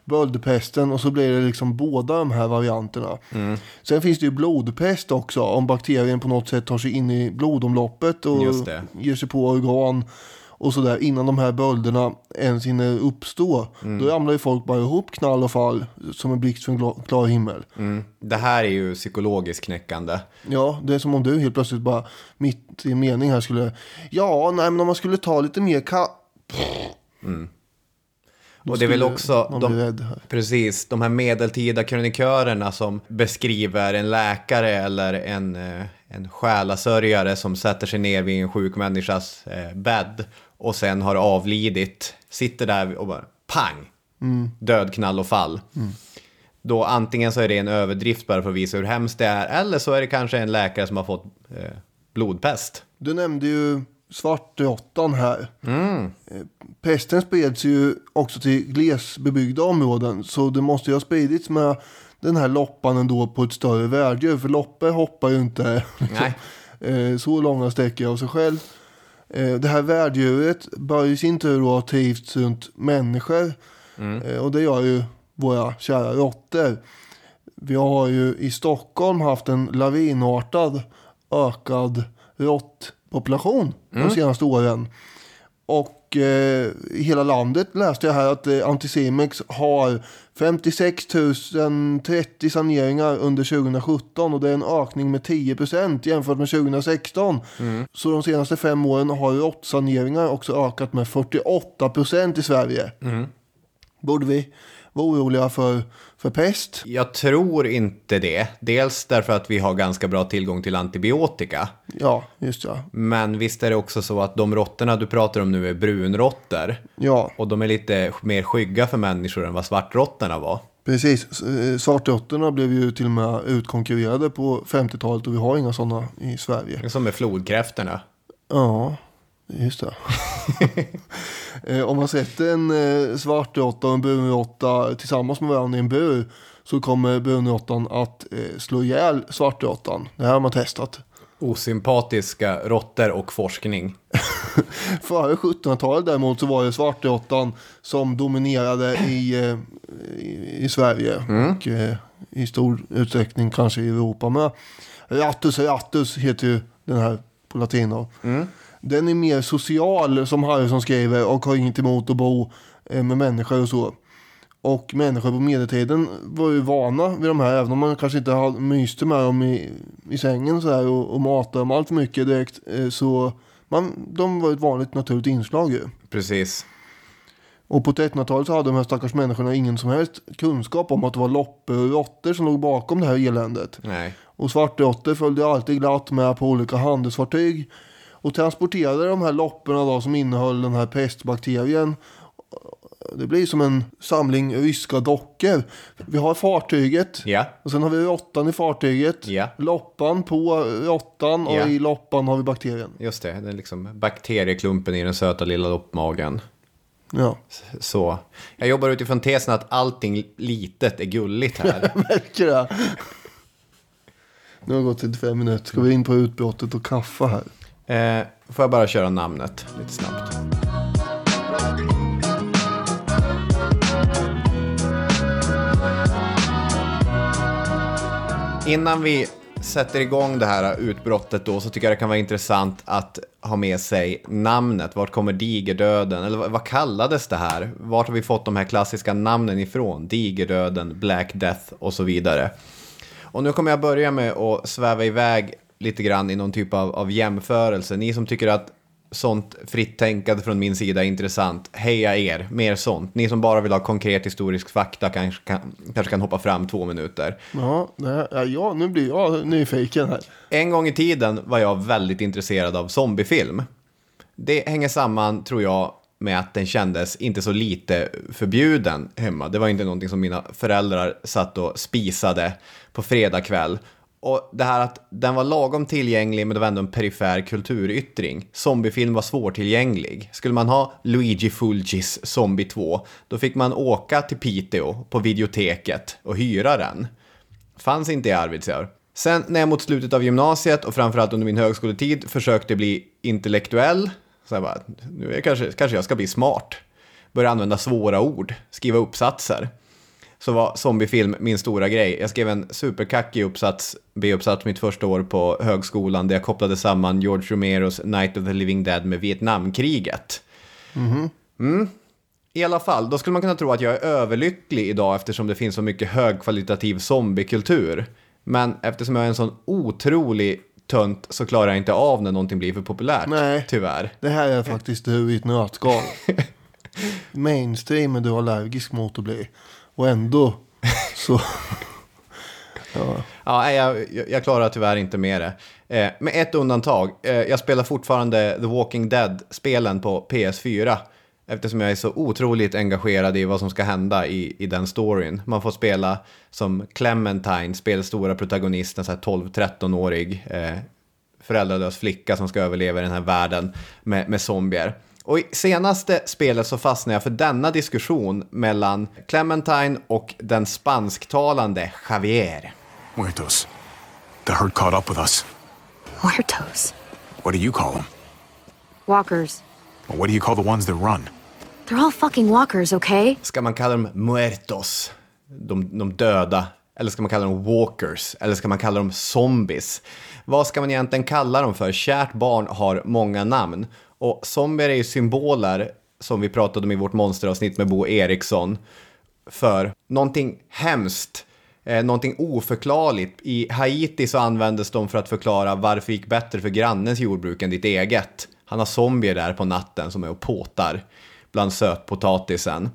böldpesten och så blir det liksom båda de här varianterna. Mm. Sen finns det ju blodpest också, om bakterien på något sätt tar sig in i blodomloppet och ger sig på organ och sådär innan de här bölderna ens hinner uppstå. Mm. Då ramlar ju folk bara ihop, knall och fall, som en blixt från en klar himmel. Mm. Det här är ju psykologiskt knäckande. Ja, det är som om du helt plötsligt bara mitt i en mening här skulle, ja, nej men om man skulle ta lite mer ka... Mm. Och det är väl också de, precis, de här medeltida krönikörerna som beskriver en läkare eller en, en själasörjare som sätter sig ner vid en sjuk människas eh, bädd och sen har avlidit, sitter där och bara pang, mm. död, knall och fall. Mm. Då antingen så är det en överdrift bara för att visa hur hemskt det är, eller så är det kanske en läkare som har fått eh, blodpest. Du nämnde ju svartråttan här. Mm. Pesten spreds ju också till glesbebyggda områden, så det måste ju ha spridits med den här loppan ändå på ett större värddjur, för loppor hoppar ju inte liksom, så långa sträckor av sig själv. Det här värddjuret bör i sin tur ha trivts runt människor, mm. och det gör ju våra kära råttor. Vi har ju i Stockholm haft en lavinartad ökad råttpopulation mm. de senaste åren. Och eh, i hela landet läste jag här att eh, Anticimex har femtiosex tusen trettio saneringar under tjugohundrasjutton, och det är en ökning med tio procent jämfört med tjugohundrasexton. Mm. Så de senaste fem åren har råttsaneringar också ökat med fyrtioåtta procent i Sverige. Mm. Borde vi vara oroliga för, för pest? Jag tror inte det. Dels därför att vi har ganska bra tillgång till antibiotika. Ja, just ja. Men visst är det också så att de råttorna du pratar om nu är brunråttor. Ja. Och de är lite mer skygga för människor än vad svartråttorna var. Precis. Svartråttorna blev ju till och med utkonkurrerade på femtiotalet, och vi har inga sådana i Sverige. Som med flodkräftorna. Ja, just det. Om man sätter en eh, svartråtta och en brunråtta tillsammans med varandra i en bur, så kommer brunråttan att eh, slå ihjäl svartråttan. Det här har man testat. Osympatiska råttor och forskning. Före sjuttonhundratalet däremot så var det svartråttan som dominerade i, eh, i, i Sverige. Mm. Och eh, i stor utsträckning kanske i Europa med. Rattus rattus heter ju den här på latin. Mm. Den är mer social, som Harrison skriver, och har inget emot att bo med människor och så. Och människor på medeltiden var ju vana vid de här, även om man kanske inte hade myste med dem i, i sängen så här, och, och matade dem allt för mycket direkt. Så man, de var ett vanligt naturligt inslag ju. Precis. Och på trettonhundratalet så hade de här stackars människorna ingen som helst kunskap om att det var loppor och råttor som låg bakom det här eländet. Nej. Och svartråttor följde alltid glatt med på olika handelsfartyg och transporterade de här lopporna då, som innehöll den här pestbakterien. Det blir som en samling ryska dockor. Vi har fartyget, ja. Och sen har vi råttan i fartyget, ja. Loppan på råttan, och ja. I loppan har vi bakterien. Just det, det är liksom bakterieklumpen i den söta lilla loppmagen. Ja. Så, jag jobbar utifrån tesen att allting litet är gulligt här. Jag märker det. Nu har det gått trettiofem minuter. Ska vi in på utbrottet och kaffe här? Eh, får jag bara köra namnet lite snabbt. Innan vi sätter igång det här utbrottet då, så tycker jag det kan vara intressant att ha med sig namnet. Vart kommer digerdöden? Eller vad, vad kallades det här? Vart har vi fått de här klassiska namnen ifrån? Digerdöden, Black Death och så vidare. Och nu kommer jag börja med att sväva iväg lite grann i någon typ av, av jämförelse. Ni som tycker att sånt fritt tänkande från min sida är intressant, heja er, mer sånt. Ni som bara vill ha konkret historisk fakta kanske kan, kanske kan hoppa fram två minuter. Ja, nej, ja, nu blir jag nyfiken här. En gång i tiden var jag väldigt intresserad av zombiefilm. Det hänger samman, tror jag, med att den kändes inte så lite förbjuden hemma. Det var inte någonting som mina föräldrar satt och spisade på fredag kväll. Och det här att den var lagom tillgänglig, men det var ändå en perifer kulturyttring. Zombiefilm var svårtillgänglig. Skulle man ha Luigi Fulcis Zombie två, då fick man åka till Piteå på videoteket och hyra den. Fanns inte i Arvidsjaur. Sen när jag mot slutet av gymnasiet och framförallt under min högskoletid försökte bli intellektuell, så jag bara, nu är jag kanske, kanske jag ska bli smart. Börja använda svåra ord, skriva uppsatser. så var zombiefilm min stora grej. Jag skrev en superkackig uppsats, B-uppsats mitt första år på högskolan där jag kopplade samman George Romeros Night of the Living Dead med Vietnamkriget. Mhm. Mm. I alla fall, då skulle man kunna tro att jag är överlycklig idag eftersom det finns så mycket högkvalitativ zombiekultur. Men eftersom jag är en sån otrolig tönt så klarar jag inte av när någonting blir för populärt. Nej, tyvärr. Det här är faktiskt du i ett nötskal. Mainstream är du allergisk mot att bli. Och ändå så... ja. Ja, jag, jag klarar tyvärr inte med det. Eh, med ett undantag. Eh, jag spelar fortfarande The Walking Dead-spelen på P S fyra. Eftersom jag är så otroligt engagerad i vad som ska hända i, i den storyn. Man får spela som Clementine, spelets stora protagonist, en så här tolv-tretton-årig eh, föräldralös flicka som ska överleva i den här världen med, med zombier. Och i senaste spelet så fastnade jag för denna diskussion mellan Clementine och den spansktalande Javier. Muertos. The herd caught up with us. Muertos. What do you call them? Walkers. Well, what do you call the ones that run? They're all fucking walkers, okay? Ska man kalla dem muertos, de, de döda? Eller ska man kalla dem walkers? Eller ska man kalla dem zombies? Vad ska man egentligen kalla dem för? Kärt barn har många namn. Och zombier är ju symboler, som vi pratade om i vårt monsteravsnitt med Bo Eriksson, för någonting hemskt. Eh, någonting oförklarligt. I Haiti så användes de för att förklara varför det gick bättre för grannens jordbruk än ditt eget. Han har zombier där på natten som är och påtar bland sötpotatisen.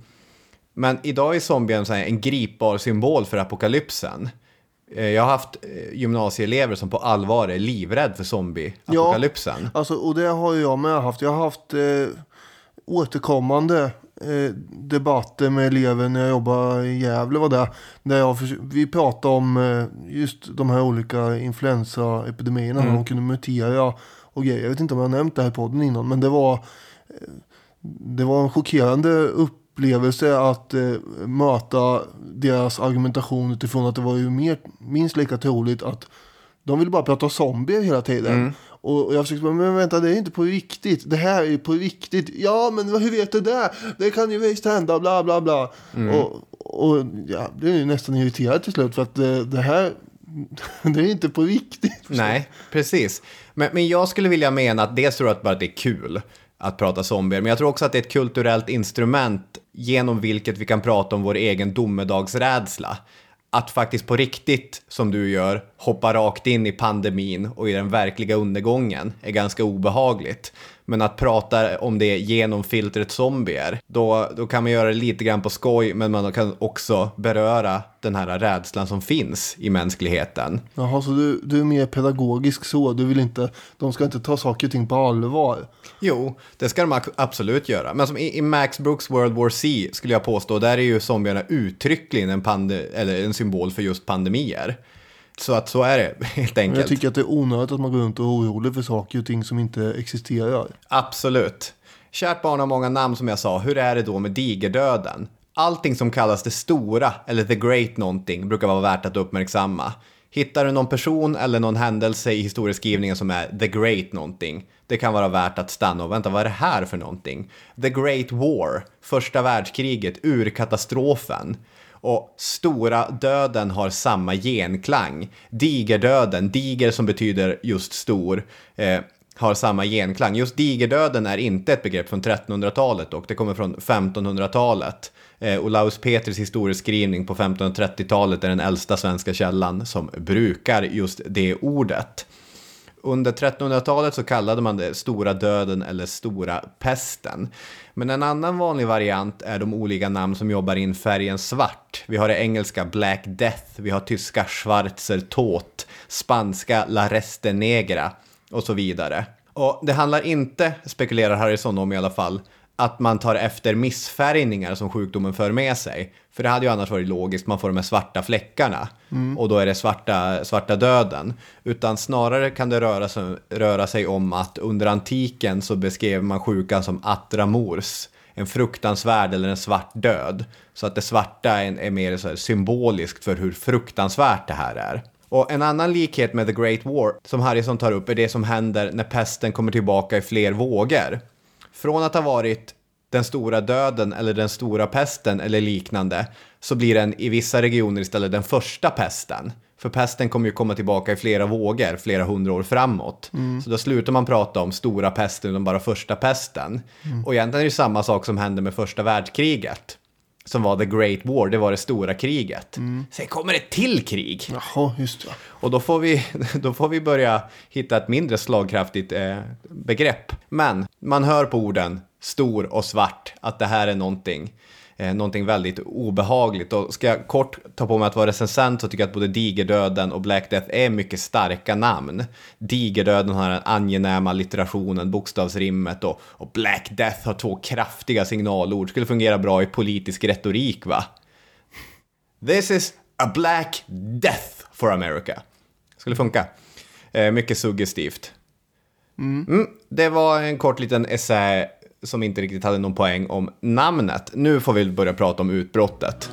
Men idag är zombien så här en gripbar symbol för apokalypsen. Eh, jag har haft eh, gymnasieelever som på allvar är livrädd för zombie-apokalypsen. Ja, alltså, och det har ju jag med haft. Jag har haft eh, återkommande eh, debatter med elever när jag jobbar i Gävle. Var där, där jag förs- vi pratade om eh, just de här olika influensaepidemierna. Mm. De kunde mutera och grejer. Jag vet inte om jag har nämnt det här i podden innan. Men det var, eh, det var en chockerande upplevelse att eh, möta deras argumentation utifrån att det var ju mer, minst lika troligt att de ville bara prata zombier hela tiden. Mm. Och, och jag försökte bara, men vänta, det är inte på riktigt. Det här är ju på riktigt. Ja, men hur vet du det? Det kan ju visst hända, bla bla bla. Mm. Och, och ja, det är ju nästan irriterat till slut för att det, det här, det är inte på riktigt. Nej, precis. Men, men jag skulle vilja mena att det tror jag att bara det är kul att prata zombier. Men jag tror också att det är ett kulturellt instrument genom vilket vi kan prata om vår egen domedagsrädsla. Att faktiskt på riktigt, som du gör, hoppa rakt in i pandemin och i den verkliga undergången är ganska obehagligt. Men att prata om det genom filtret zombier, då, då kan man göra det lite grann på skoj, men man kan också beröra den här rädslan som finns i mänskligheten. Jaha, så du, du är mer pedagogisk så, du vill inte, de ska inte ta saker och ting på allvar. Jo, det ska de absolut göra. Men som i, i Max Brooks World War C skulle jag påstå, där är ju zombierna uttryckligen en, pande- eller en symbol för just pandemier. Så att så är det helt enkelt. Jag tycker att det är onödigt att man går runt och är orolig för saker och ting som inte existerar. Absolut. Kärt barn har många namn som jag sa. Hur är det då med digerdöden? Allting som kallas det stora eller the great någonting brukar vara värt att uppmärksamma. Hittar du någon person eller någon händelse i historieskrivningen som är the great någonting, det kan vara värt att stanna och vänta, vad är det här för någonting? The Great War, första världskriget, urkatastrofen. Och stora döden har samma genklang. Digerdöden, diger som betyder just stor, eh, har samma genklang. Just digerdöden är inte ett begrepp från trettonhundratalet och det kommer från femtonhundratalet. Eh, Olaus Petris historieskrivning på femtonhundratrettiotalet är den äldsta svenska källan som brukar just det ordet. Under trettonhundratalet så kallade man det stora döden eller stora pesten. Men en annan vanlig variant är de olika namn som jobbar in färgen svart. Vi har det engelska Black Death, vi har tyska Schwarzer Tod, spanska La Reste Negra och så vidare. Och det handlar inte, spekulerar Harrison om i alla fall, att man tar efter missfärgningar som sjukdomen för med sig. För det hade ju annars varit logiskt, man får de här svarta fläckarna. Mm. Och då är det svarta, svarta döden. Utan snarare kan det röra sig, röra sig om att under antiken så beskrev man sjukan som atramors. En fruktansvärd eller en svart död. Så att det svarta är, är mer så här symboliskt för hur fruktansvärt det här är. Och en annan likhet med The Great War som Harrison tar upp är det som händer när pesten kommer tillbaka i fler vågor. Från att ha varit den stora döden eller den stora pesten eller liknande, så blir den i vissa regioner istället den första pesten. För pesten kommer ju komma tillbaka i flera vågor, flera hundra år framåt. Mm. Så då slutar man prata om stora pesten utan bara första pesten. Mm. Och egentligen är det samma sak som hände med första världskriget. Som var the Great War, det var det stora kriget. Mm. Sen kommer det till krig. Jaha, just det. Och då får vi, då får vi börja hitta ett mindre slagkraftigt eh, begrepp. Men man hör på orden stor och svart att det här är någonting. Eh, någonting väldigt obehagligt. Och ska jag kort ta på mig att vara recensent så tycker jag att både Digerdöden och Black Death är mycket starka namn. Digerdöden har den angenäma litterationen, bokstavsrimmet, och, och Black Death har två kraftiga signalord. Skulle fungera bra i politisk retorik, va? This is a Black Death for America. Skulle funka. Eh, mycket suggestivt. Mm. Mm, det var en kort liten essä som inte riktigt hade någon poäng om namnet. Nu får vi börja prata om utbrottet.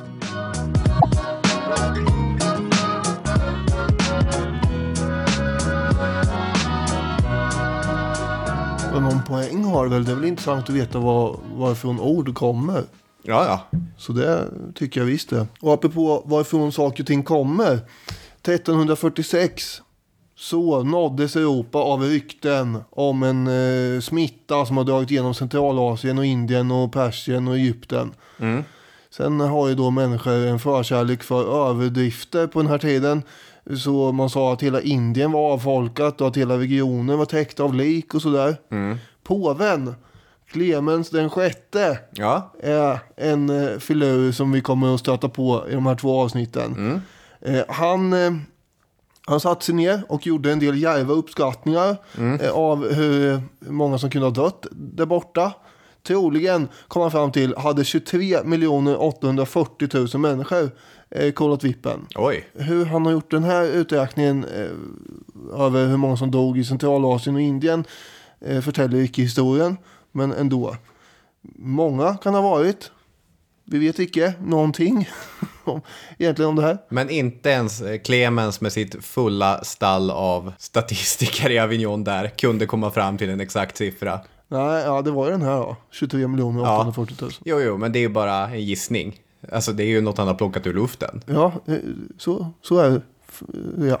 Och någon poäng har väl, det är väl intressant att veta var, varifrån ord kommer. Ja, ja. Så det tycker jag visst det. Och apropå varifrån saker och ting kommer. trettonhundrafyrtiosex så nåddes Europa av rykten om en eh, smitta som har dragit igenom Centralasien och Indien och Persien och Egypten. Mm. Sen har ju då människor en förkärlek för överdrifter på den här tiden. Så man sa att hela Indien var avfolkat och att hela regionen var täckt av lik och sådär. Mm. Påven Clemens den sjätte ja. är en eh, filur som vi kommer att stöta på i de här två avsnitten. Mm. Eh, han... Eh, Han satt sig ner och gjorde en del djärva uppskattningar mm. eh, av hur många som kunde ha dött där borta. Troligen kom han fram till hade tjugotre miljoner åttahundrafyrtio tusen människor eh, kollat vippen. Oj. Hur han har gjort den här uträkningen eh, över hur många som dog i Centralasien och Indien eh, förtäller icke historien. Men ändå. Många kan ha varit. Vi vet icke någonting egentligen om det här. Men inte ens Clemens med sitt fulla stall av statistiker i Avignon där kunde komma fram till en exakt siffra. Nej, ja, det var ju den här då. tjugotre miljoner åttahundrafyrtio tusen. Ja. Jo, jo, men det är ju bara en gissning. Alltså det är ju något han har plockat ur luften. Ja, så, så är det. Ja.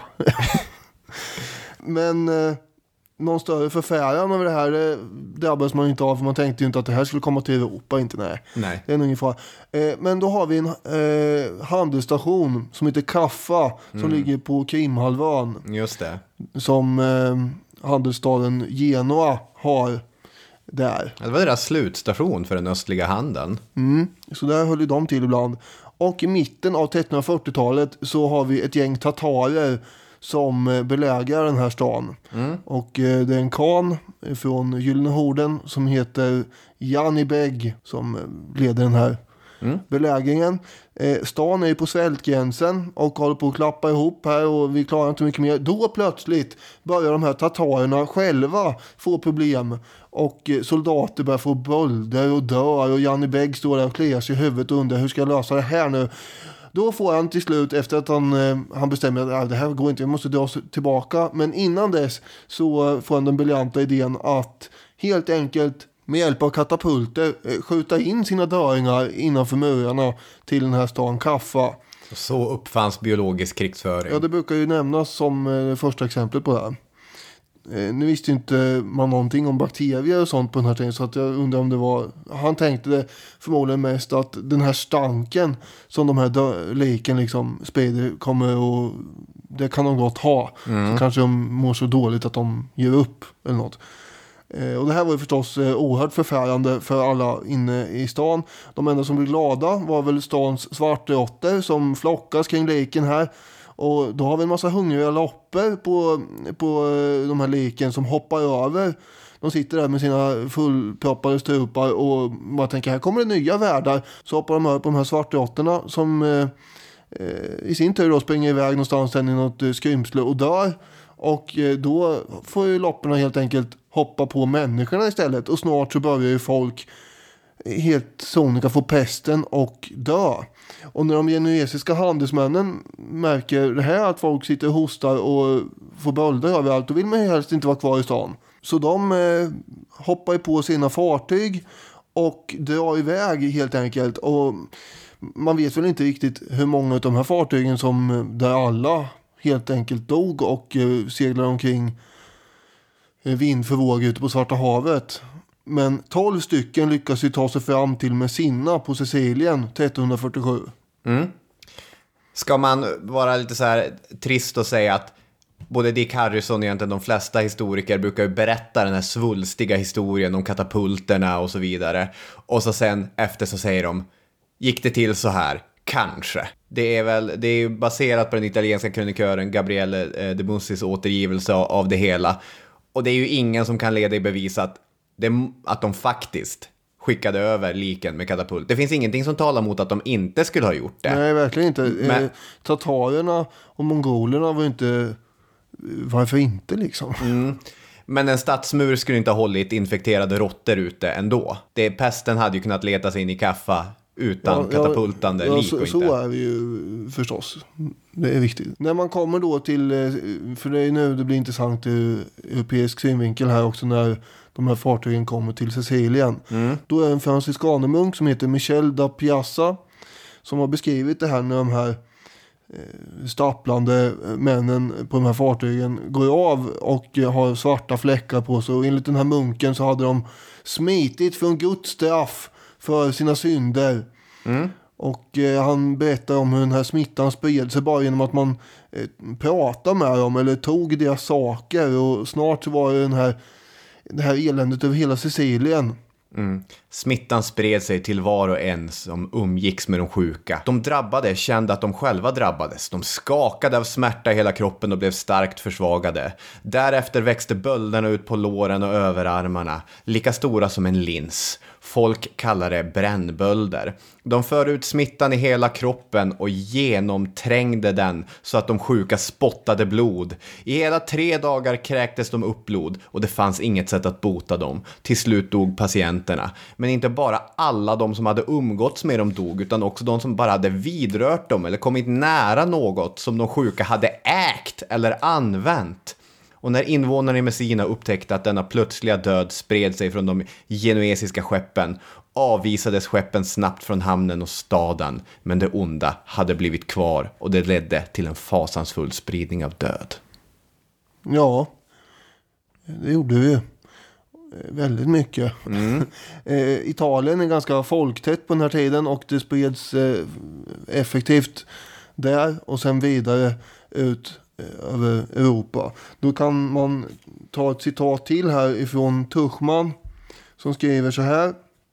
Men... någon större förfäran över det här det drabbas man inte av, för man tänkte ju inte att det här skulle komma till Europa, inte nej. nej. Det är nog ingen fara. Eh, men då har vi en eh, handelsstation som heter Kaffa som mm. ligger på Krimhalvön. Just det. Som eh, handelsstaden Genoa har där. Det var deras slutstation för den östliga handeln. Mm. Så där höll de till ibland. Och i mitten av trettonhundrafyrtiotalet så har vi ett gäng tatarer som belägrar den här stan. Mm. Och eh, det är en kan från Gyllene Horden som heter Janibeg som leder den här mm. belägringen. Eh, stan är ju på svältgränsen och håller på att klappa ihop här och vi klarar inte mycket mer. Då plötsligt börjar de här tatarerna själva få problem och eh, soldater börjar få bölder och dör och Janibeg står där och kliar sig i huvudet och undrar hur ska jag lösa det här nu? Då får han till slut, efter att han, eh, han bestämmer att det här går inte, jag måste dra oss tillbaka. Men innan dess så får han den briljanta idén att helt enkelt med hjälp av katapulter eh, skjuta in sina döringar innanför murarna till den här stan Kaffa. Så uppfanns biologisk krigsföring. Ja, det brukar ju nämnas som eh, det första exemplet på det här. Eh, nu visste ju inte man någonting om bakterier och sånt på den här tiden, så att jag undrar om det var... Han tänkte det förmodligen mest att den här stanken som de här dö- liken liksom sprider kommer och det kan de gott ha. Mm. Så kanske de mår så dåligt att de ger upp eller något. Eh, och det här var ju förstås eh, oerhört förfärande för alla inne i stan. De enda som blev glada var väl stans svartråttor som flockas kring liken här. Och då har vi en massa hungriga loppor på, på de här liken som hoppar över. De sitter där med sina fullproppade strupar och bara tänker, här kommer det nya världar. Så hoppar de över på de här svartråttorna som eh, i sin tur då springer iväg någonstans sen i något skrymsle och dör. Och eh, då får ju lopporna helt enkelt hoppa på människorna istället. Och snart så börjar ju folk helt sonika få pesten och dö. Och när de genuesiska handelsmännen märker det här, att folk sitter och hostar och får bölder överallt, då vill man ju helst inte vara kvar i stan. Så de eh, hoppar ju på sina fartyg och drar iväg helt enkelt. Och man vet väl inte riktigt hur många av de här fartygen som där alla helt enkelt dog och eh, seglade omkring eh, vind för våg ute på Svarta havet. Men tolv stycken lyckas ju ta sig fram till Messina på Sicilien trettonhundrafyrtiosju. Mm. Ska man vara lite så här trist och säga att både Dick Harrison och egentligen de flesta historiker brukar ju berätta den här svulstiga historien om katapulterna och så vidare. Och så sen efter så säger de, gick det till så här? Kanske. Det är väl det är baserat på den italienska kronikören Gabriele de Mussis återgivelse av det hela. Och det är ju ingen som kan leda i bevis att, det, att de faktiskt skickade över liken med katapult. Det finns ingenting som talar mot att de inte skulle ha gjort det. Nej, verkligen inte. Men, eh, tatarerna och mongolerna var inte... Varför inte liksom? Mm. Men en stadsmur skulle inte ha hållit infekterade råttor ute ändå. Det, pesten hade ju kunnat leta sig in i kaffa utan ja, katapultande ja, lik så, och inte. Så är det ju förstås. Det är viktigt. När man kommer då till, för det är nu det blir intressant ur europeisk synvinkel här också när de här fartygen kommer till Sicilien. Mm. Då är en franciskanermunk som heter Michel da Piazza som har beskrivit det här när de här stapplande männen på de här fartygen går av och har svarta fläckar på sig. Och enligt den här munken så hade de smitit från Guds straff för sina synder. Mm. Och eh, han berättar om hur den här smittan spred sig bara genom att man eh, pratade med dem eller tog deras saker. Och snart så var det den här, det här eländet över hela Sicilien. Mm. Smittan spred sig till var och en som umgicks med de sjuka. De drabbade kände att de själva drabbades. De skakade av smärta i hela kroppen och blev starkt försvagade. Därefter växte bölderna ut på låren och överarmarna, lika stora som en lins. Folk kallar det brännbölder. De för ut smittan i hela kroppen och genomträngde den så att de sjuka spottade blod. I hela tre dagar kräktes de upp blod och det fanns inget sätt att bota dem. Till slut dog patienterna. Men inte bara alla de som hade umgåtts med dem dog utan också de som bara hade vidrört dem eller kommit nära något som de sjuka hade ägt eller använt. Och när invånarna i Messina upptäckte att denna plötsliga död spred sig från de genuesiska skeppen avvisades skeppen snabbt från hamnen och staden. Men det onda hade blivit kvar och det ledde till en fasansfull spridning av död. Ja, det gjorde vi. Väldigt mycket. Mm. Italien är ganska folktätt på den här tiden och det spreds effektivt där och sen vidare ut över Europa. Då kan man ta ett citat till här ifrån Tuchman som skriver så här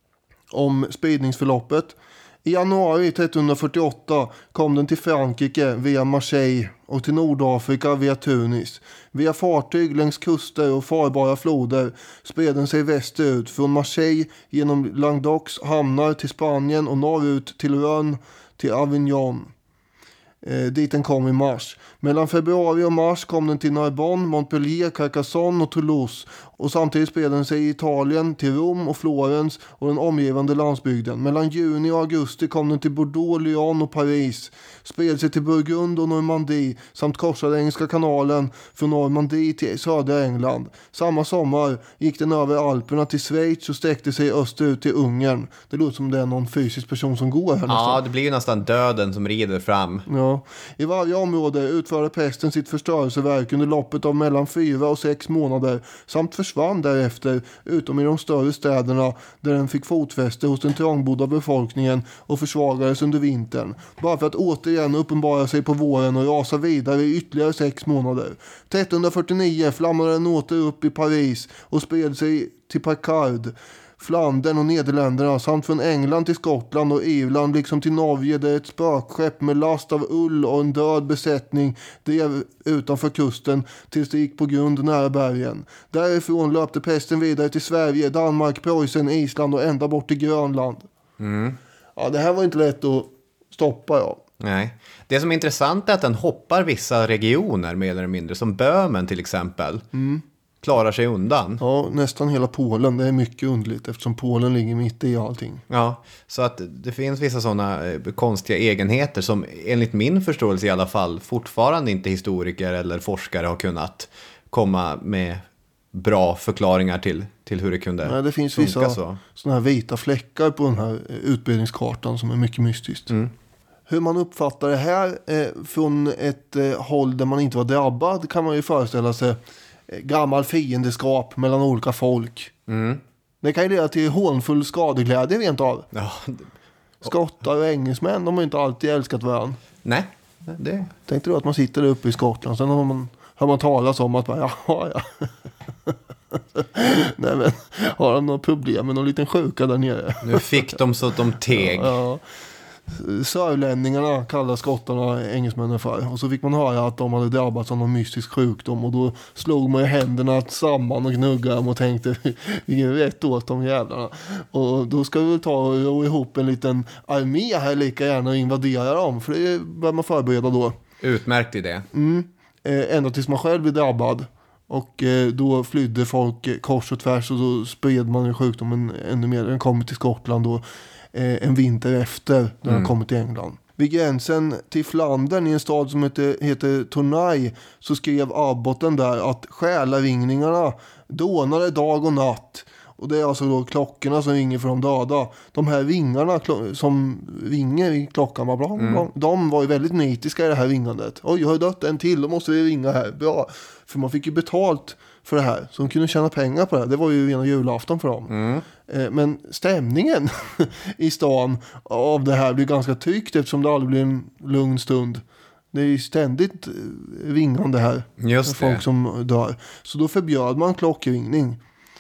om spridningsförloppet. I januari trettonhundrafyrtioåtta kom den till Frankrike via Marseille och till Nordafrika via Tunis. Via fartyg längs kuster och farbara floder spred den sig västerut från Marseille genom Languedocs hamnar till Spanien och norrut till Rhön till Avignon. Eh, dit den kom i mars. Mellan februari och mars kom den till Narbonne, Montpellier, Carcassonne och Toulouse. Och samtidigt spred den sig i Italien till Rom och Florens och den omgivande landsbygden. Mellan juni och augusti kom den till Bordeaux, Lyon och Paris. Spred sig till Burgund och Normandie samt korsade Engelska kanalen från Normandie till södra England. Samma sommar gick den över Alperna till Schweiz och sträckte sig österut till Ungern. Det låter som det är någon fysisk person som går här nästan. Ja, det blir ju nästan döden som rider fram. Ja. I varje område utförde pesten sitt förstörelseverk under loppet av mellan fyra och sex månader samt försvann därefter utom i de större städerna där den fick fotfäste hos den trångbodda befolkningen och försvagades under vintern. Bara för att återigen uppenbara sig på våren och rasa vidare i ytterligare sex månader. trettonhundrafyrtionio flammade den åter upp i Paris och spred sig till Picard, Flandern och Nederländerna samt från England till Skottland och Irland liksom till Norge där ett spökskepp med last av ull och en död besättning drev utanför kusten tills det gick på grund nära bergen. Därifrån löpte pesten vidare till Sverige, Danmark, Preussen, Island och ända bort till Grönland. Mm. Ja, det här var inte lätt att stoppa, ja. Nej. Det som är intressant är att den hoppar vissa regioner mer eller mindre, som Böhmen till exempel. Mm. Klarar sig undan. Ja, nästan hela Polen. Det är mycket underligt eftersom Polen ligger mitt i allting. Ja, så att det finns vissa sådana eh, konstiga egenheter som enligt min förståelse i alla fall fortfarande inte historiker eller forskare har kunnat komma med bra förklaringar till till hur det kunde Nej, det finns funka vissa så. sådana här vita fläckar på den här utbredningskartan som är mycket mystiskt. Mm. Hur man uppfattar det här eh, från ett eh, håll där man inte var drabbad kan man ju föreställa sig eh, gammal fiendeskap mellan olika folk. Mm. Det kan ju leda till hånfull skadeglädje rent av. Ja, Skottar och engelsmän, de har inte alltid älskat varandra. nej, det... Tänkte du att man sitter uppe i Skottland, sen har man, hör man talas om att bara, jaha, ja. Nej, men har de några problem med någon liten sjuka där nere? Nu fick de så att de teg. Ja. Sörlänningarna kallar skottarna engelsmännen för. Och så fick man höra att de hade drabbats av någon mystisk sjukdom. Och då slog man ju händerna samman och gnuggade dem och tänkte vi är rätt åt de jävlarna. Och då ska vi väl ta och ro ihop en liten armé här lika gärna och invadera dem. För det bör man förbereda då. Utmärkt idé. Mm. Eh, ända tills man själv blir drabbad. Och eh, då flydde folk eh, kors och tvärs och då spred man ju sjukdomen ännu mer. Den kom till Skottland då eh, en vinter efter när den Mm. kom till England. Vid gränsen till Flandern i en stad som heter, heter Tournai så skrev abboten där att själaringningarna dånade dag och natt. Och det är alltså då klockorna som ringer för de döda. De här ringarna klo- som ringer i klockan, bla, bla, bla, de var ju väldigt nitiska i det här ringandet. Oj, jag har dött en till, då måste vi ringa här. Bra. För man fick ju betalt för det här. Så de kunde tjäna pengar på det här. Det var ju rena julafton för dem. Mm. Eh, Men stämningen i stan av det här blir ganska tyckt eftersom det aldrig blir en lugn stund. Det är ju ständigt eh, ringande här. Just med folk det. som dör. Så då förbjöd man klockringning.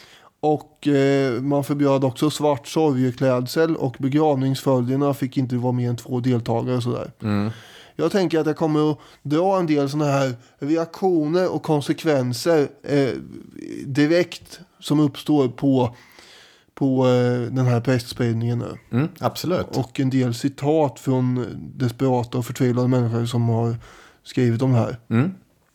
Och eh, man förbjöd också svart sorgeklädsel och begravningsföljderna fick inte vara mer än två deltagare och sådär. Mm. Jag tänker att jag kommer att dra en del sådana här reaktioner och konsekvenser eh, direkt som uppstår på, på eh, den här prästspridningen nu. Mm, absolut. Och en del citat från desperata och förtvivlade människor som har skrivit om det här. Mm.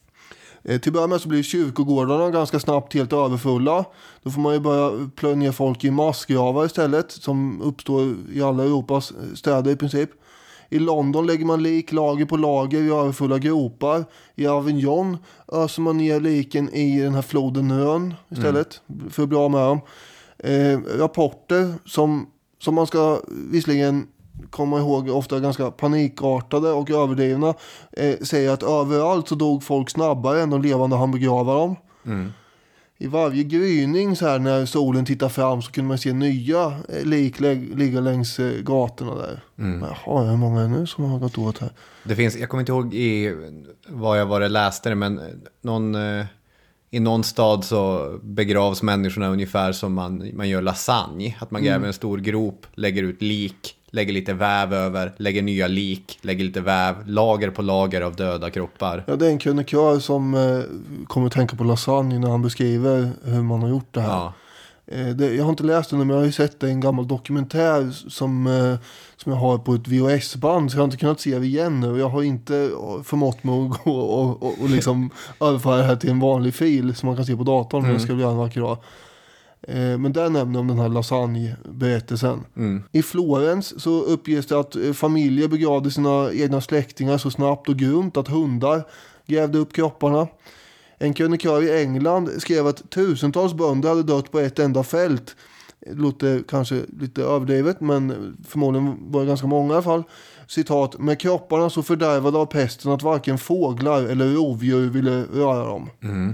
Eh, till början med så blir kyrkogårdarna ganska snabbt helt överfulla. Då får man ju börja plöja ner folk i massgravar istället. Som uppstår i alla Europas städer i princip. I London lägger man lik lager på lager i överfulla gropar. I Avignon öser man ner liken i den här floden Rhön istället. Mm. För att bli av med dem. Eh, rapporter som, som man ska visserligen komma ihåg ofta ganska panikartade och överdrivna eh, säger att överallt så dog folk snabbare än de levande han begrava dem. Mm. I varje gryning så här när solen tittar fram så kunde man se nya eh, lik lä- ligga längs eh, gatorna där. Mm. Jaha, hur många är nu som har gått åt här? Det finns, jag kommer inte ihåg i vad jag var det läste det, men någon, eh, i någon stad så begravs människorna ungefär som man, man gör lasagne. Att man gräver en stor grop, lägger ut lik, lägger lite väv över, lägger nya lik, lägger lite väv, lager på lager av döda kroppar. Ja, det är en krönikör som eh, kommer att tänka på lasagne när han beskriver hur man har gjort det här. Ja. Eh, det, jag har inte läst den, men jag har ju sett det i en gammal dokumentär som, eh, som jag har på ett V H S-band. Så jag har inte kunnat se det igen nu. Jag har inte förmått mig att gå och, och, och liksom överföra det här till en vanlig fil som man kan se på datorn. Mm. Det ska bli en vacker dag. Eh, men där nämner om den här lasagne-berättelsen. Mm. I Florens så uppges det att eh, familjer begravde sina egna släktingar så snabbt och grunt att hundar grävde upp kropparna. En krönikör i England skrev att tusentals bönder hade dött på ett enda fält. Det låter kanske lite överdrivet, men förmodligen var det ganska många i alla fall. Citat, med kropparna så fördärvade av pesten att varken fåglar eller rovdjur ville röra dem. Mm.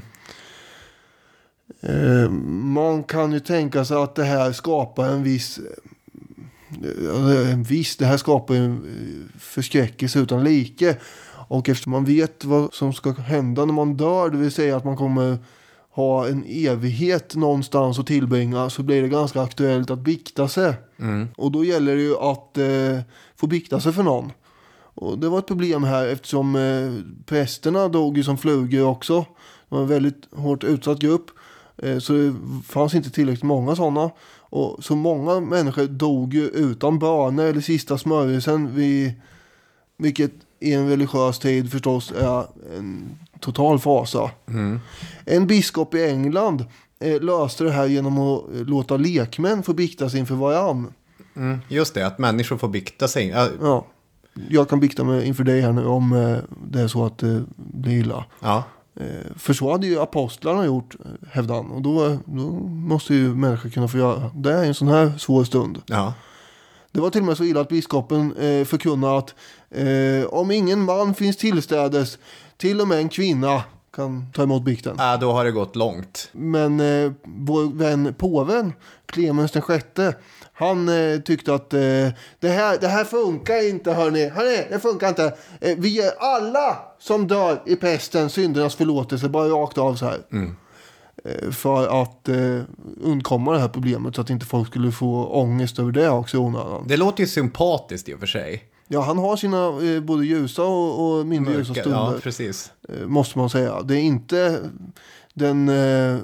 Eh, man kan ju tänka sig att det här skapar en viss... eh, En viss det här skapar en eh, förskräckelse utan like. Och eftersom man vet vad som ska hända när man dör, det vill säga att man kommer ha en evighet någonstans att tillbringa, så blir det ganska aktuellt att bikta sig. Mm. Och då gäller det ju att eh, få bikta sig för någon. Och det var ett problem här eftersom eh, prästerna dog ju som flugor också. Det var en väldigt hårt utsatt grupp. Eh, så det fanns inte tillräckligt många sådana. Och så många människor dog ju utan böner eller sista smörjelsen, vid, vilket i en religiös tid förstås är en total fasa. Mm. En biskop i England eh, löste det här genom att låta lekmän få bikta sig inför varann. Mm. Just det, att människor får bikta sig. Ja. Ja. Jag kan bikta mig inför dig här nu om eh, det är så att det blir illa. Ja. För så hade ju apostlarna gjort, hävdade han. Och då, då måste ju människor kunna få göra. Det är en sån här svår stund. Ja. Det var till och med så illa att biskopen eh, förkunnade att eh, om ingen man finns tillstädes, till och med en kvinna kan ta emot bikten. Ja, då har det gått långt. Men eh, vår vän påven, Clemens den sjätte, han eh, tyckte att eh, det, här, det här funkar inte, hörni. Hörni, det funkar inte. Eh, vi ger alla som dör i pesten syndernas förlåtelse, bara rakt av så här. Mm. Eh, för att eh, undkomma det här problemet så att inte folk skulle få ångest över det också i onödan. Det låter ju sympatiskt i och för sig. Ja, han har sina eh, både ljusa och, och mindre ljusa stunder. Ja, precis. Eh, måste man säga. Det är inte den eh,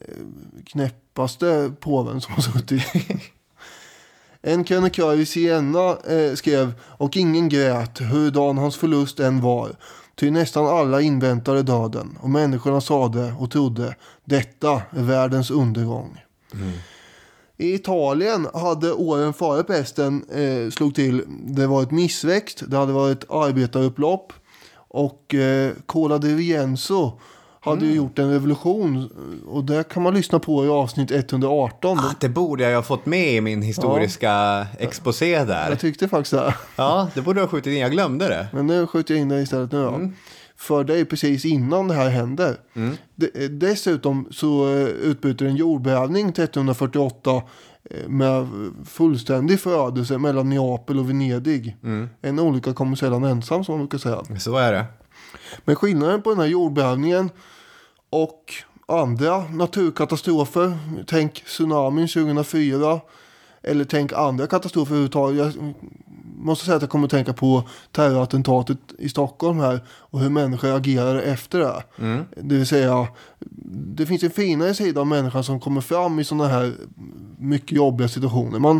knäppaste påven som har suttit. En krönikör i Siena eh, skrev: och ingen grät hurdan hans förlust än var. Ty nästan alla inväntade döden. Och människorna sade och trodde: detta är världens undergång. Mm. I Italien hade åren före pesten eh, slog till. Det var ett missväxt. Det hade varit arbetarupplopp. Och eh, Cola di Rienzo hade mm. ju gjort en revolution. Och det kan man lyssna på i avsnitt etthundraarton. Ah, det borde jag ha fått med i min historiska ja. exposé där. Jag tyckte faktiskt det. Ja, det borde jag ha skjutit in. Jag glömde det. Men nu skjuter jag in det istället nu. Mm. För det är precis innan det här händer. Mm. D- dessutom så utbyter en jordbävning trettonhundrafyrtioåtta med fullständig förödelse mellan Neapel och Venedig. Mm. En olycka kommer sällan ensam, som man brukar säga. Så är det. Men skillnaden på den här jordbävningen och andra naturkatastrofer, tänk tsunamin tjugohundrafyra eller tänk andra katastrofer överhuvudtaget. Jag måste säga att jag kommer att tänka på terrorattentatet i Stockholm här och hur människor agerade efter det. Mm. Det vill säga, det finns en finare sida av människan som kommer fram i sådana här mycket jobbiga situationer. Man,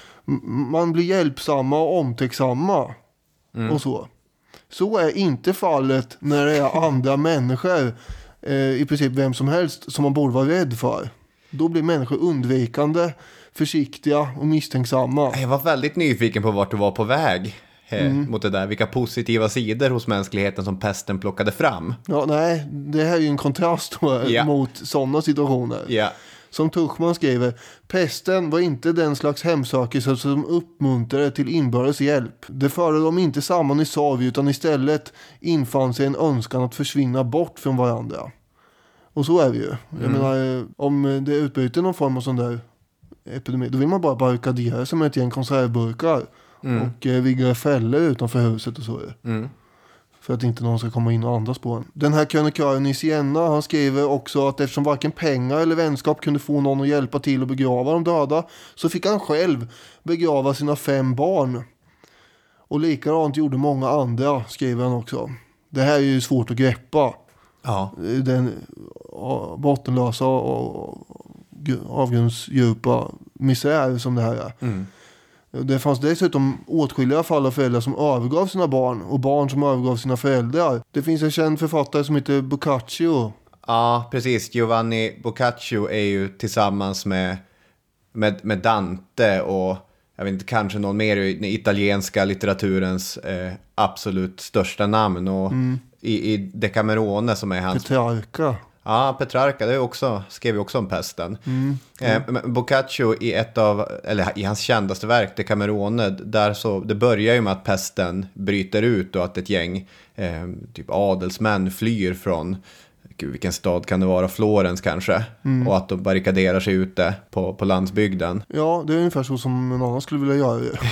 man blir hjälpsamma och omtänksamma mm. och så. Så är inte fallet när det är andra människor, eh, i princip vem som helst, som man borde vara rädd för. Då blir människor undvikande, försiktiga och misstänksamma. Jag var väldigt nyfiken på vart du var på väg eh, mm. mot det där. Vilka positiva sidor hos mänskligheten som pesten plockade fram. Ja, nej, det här är ju en kontrast då, yeah. mot sådana situationer. Yeah. Som Tuchman skriver: pesten var inte den slags hemsökelse som uppmuntrade till inbördes hjälp. Det förde dem inte samman i sorg, utan istället infann sig en önskan att försvinna bort från varandra. Och så är vi ju. Mm. Jag menar, om det utbryter någon form av sån där epidemi, då vill man bara barrikadera sig med ett gäng konservburkar mm. och eh, vigga fällor utanför huset och så. Mm. För att inte någon ska komma in och andas på en. Den här krönikören i Siena, han skriver också att eftersom varken pengar eller vänskap kunde få någon att hjälpa till att begrava de döda, så fick han själv begrava sina fem barn. Och likadant gjorde många andra, skriver han också. Det här är ju svårt att greppa. Ja. Den bottenlösa och avgrundsdjupa misär som det här är. Mm. Det fanns dessutom åtskilliga fall av föräldrar som övergav sina barn och barn som övergav sina föräldrar. Det finns en känd författare som heter Boccaccio. Ja, precis. Giovanni Boccaccio är ju tillsammans med, med, med Dante och jag vet inte, kanske någon mer i den italienska litteraturens eh, absolut största namn. Och mm. i, i Decamerone som är hans... Petrarca. Ja, Petrarca, det är också, skrev ju också om pesten. Mm. Mm. Eh, Boccaccio i ett av, eller i hans kändaste verk, Decamerone, där så, det börjar ju med att pesten bryter ut och att ett gäng eh, typ adelsmän flyr från, gud, vilken stad kan det vara, Florens kanske, mm. och att de barrikaderar sig ute på, på landsbygden. Ja, det är ungefär så som någon annan skulle vilja göra det.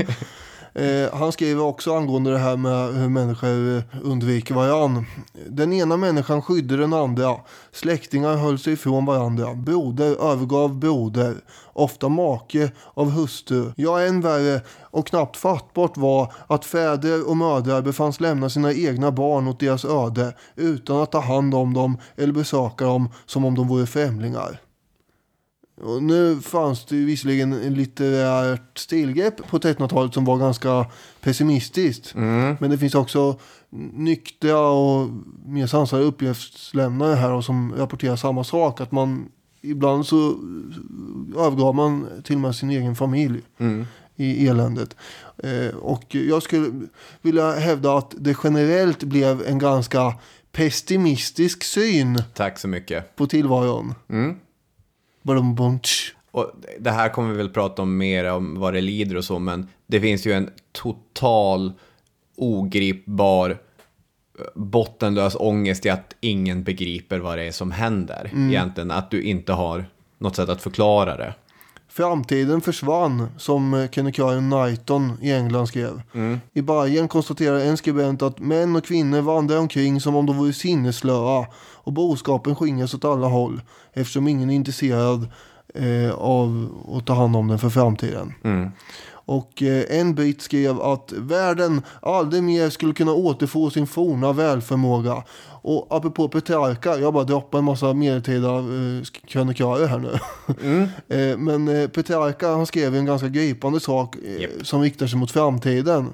Eh, han skriver också angående det här med hur människor undviker varann. Den ena människan skyddade den andra. Släktingar höll sig ifrån varandra. Broder övergav broder. Ofta make av hustru. Ja, än värre och knappt fattbart var att fäder och mödrar befanns lämna sina egna barn åt deras öde utan att ta hand om dem eller besöka dem som om de vore främlingar. Och nu fanns det ju visserligen en litterärt stilgrepp på trettonhundratalet som var ganska pessimistiskt. Mm. Men det finns också nyktiga och mer sansade uppgiftslämnare här och som rapporterar samma sak. Att man ibland så övergav man till och med sin egen familj mm. i eländet. Eh, och jag skulle vilja hävda att det generellt blev en ganska pessimistisk syn Tack så mycket. på tillvaron. Mm. Bum, bum, tsch. Och det här kommer vi väl prata om mer om vad det lider och så, men det finns ju en total ogripbar bottenlös ångest i att ingen begriper vad det är som händer. Mm. Egentligen att du inte har något sätt att förklara det. Framtiden försvann, som Kenneth Knighton i England skrev. Mm. I Bayern konstaterar en skribent att män och kvinnor vandrar omkring som om de vore sinneslöa och boskapen skingras åt alla håll eftersom ingen är intresserad eh, av att ta hand om den för framtiden. Mm. Och eh, en bit skrev att världen aldrig mer skulle kunna återfå sin forna välförmåga. Och apropå Petrarca, jag bara droppar en massa medeltida eh, krönikörer här nu. Mm. eh, men eh, Petrarca, han skrev en ganska gripande sak eh, yep. som riktar sig mot framtiden.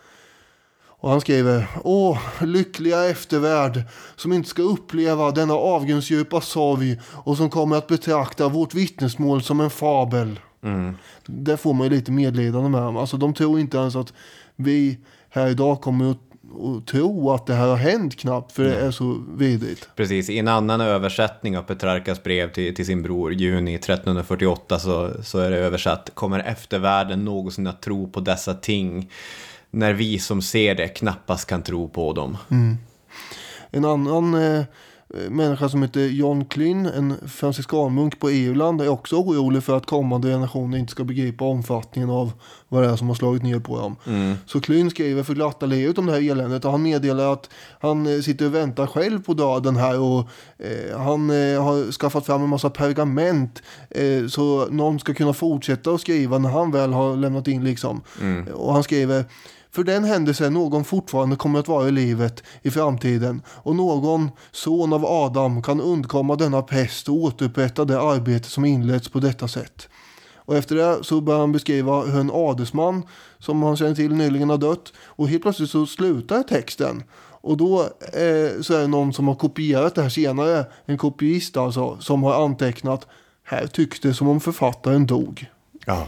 Och han skriver: åh, lyckliga eftervärld som inte ska uppleva denna avgrundsdjupa sorg och som kommer att betrakta vårt vittnesmål som en fabel. Mm. Där får man ju lite medledande med dem. Alltså de tror inte ens att vi här idag kommer att, att tro att det här har hänt knappt, för det är så vidrigt. Precis, i en annan översättning av Petrarcas brev till, till sin bror juni tretton fyrtioåtta så, så är det översatt: kommer eftervärlden någonsin att tro på dessa ting när vi som ser det knappast kan tro på dem. Mm. En annan eh, människa som heter John Klyn, en franciskanmunk på Irland, är också orolig för att kommande generationer inte ska begripa omfattningen av vad det är som har slagit ner på dem. Mm. Så Klyn skriver för glatta leut om det här eländet och han meddelar att han sitter och väntar själv på döden här och eh, han eh, har skaffat fram en massa pergament eh, så någon ska kunna fortsätta att skriva när han väl har lämnat in liksom. Mm. Och han skriver: för den händelsen någon fortfarande kommer att vara i livet i framtiden och någon son av Adam kan undkomma denna pest och återupprätta det arbete som inletts på detta sätt. Och efter det så börjar han beskriva hur en adelsman som han känner till nyligen har dött, och helt plötsligt så slutar texten. Och då eh, så är det någon som har kopierat det här senare, en kopiist alltså, som har antecknat: här tycks det som om författaren dog. Ja.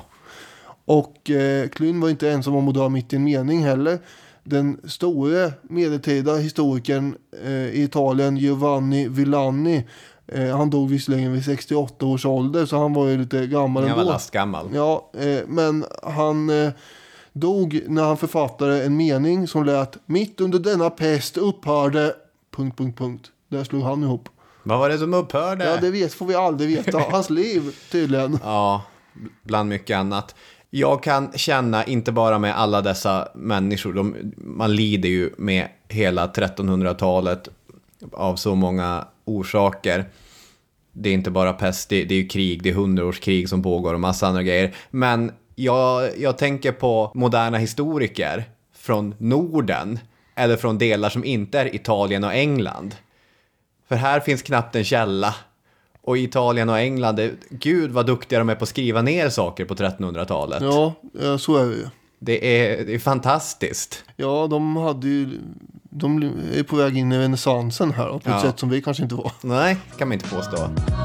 Och eh, Klyn var inte ensam om att dra mitt i en mening heller. Den stora medeltida historikern eh, i Italien, Giovanni Villani, eh, han dog visserligen vid sextioåtta års ålder, så han var ju lite gammal ändå. Han var lastgammal. Ja, eh, men han eh, dog när han författade en mening som lät: mitt under denna pest upphörde... Punkt, punkt, punkt. Där slog han ihop. Vad var det som upphörde? Ja, det vet, får vi aldrig veta. Hans liv, tydligen. Ja, bland mycket annat. Jag kan känna, inte bara med alla dessa människor, de, man lider ju med hela trettonhundratalet av så många orsaker. Det är inte bara pest, det, det är ju krig, det är hundraårskrig som pågår och massa andra grejer. Men jag, jag tänker på moderna historiker från Norden eller från delar som inte är Italien och England. För här finns knappt en källa. Och Italien och England, det, gud vad duktiga de är på att skriva ner saker på trettonhundratalet. Ja, så är det ju. Det är, det är fantastiskt. Ja, de hade ju, de är på väg in i renässansen här på ett ja. sätt som vi kanske inte var. Nej, kan man inte påstå.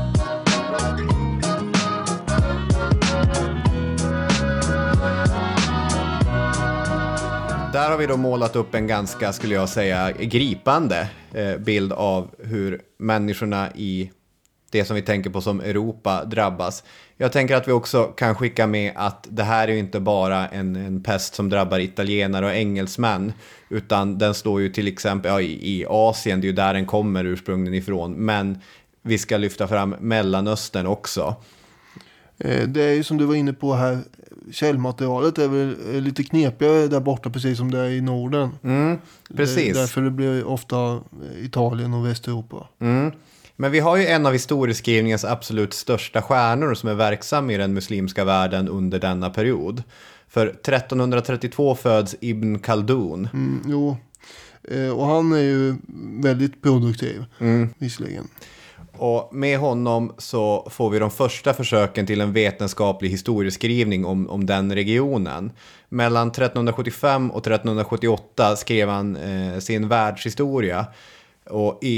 Där har vi då målat upp en ganska, skulle jag säga, gripande eh, bild av hur människorna i det som vi tänker på som Europa drabbas. Jag tänker att vi också kan skicka med att det här är ju inte bara en, en pest som drabbar italienare och engelsmän, utan den slår ju till exempel ja, i, i Asien, det är ju där den kommer ursprungligen ifrån, men vi ska lyfta fram Mellanöstern också. Det är ju som du var inne på här, källmaterialet är väl lite knepigare där borta precis som det är i Norden. Mm, precis. Det, därför det blir ofta Italien och Västeuropa. Mm. Men vi har ju en av historieskrivningens absolut största stjärnor som är verksam i den muslimska världen under denna period. För trettonhundratrettiotvå föds Ibn Khaldun. Mm, jo, och han är ju väldigt produktiv, mm. visserligen. Och med honom så får vi de första försöken till en vetenskaplig historieskrivning om, om den regionen. Mellan trettonhundrasjuttiofem och trettonhundrasjuttioåtta skrev han eh, sin världshistoria. Och i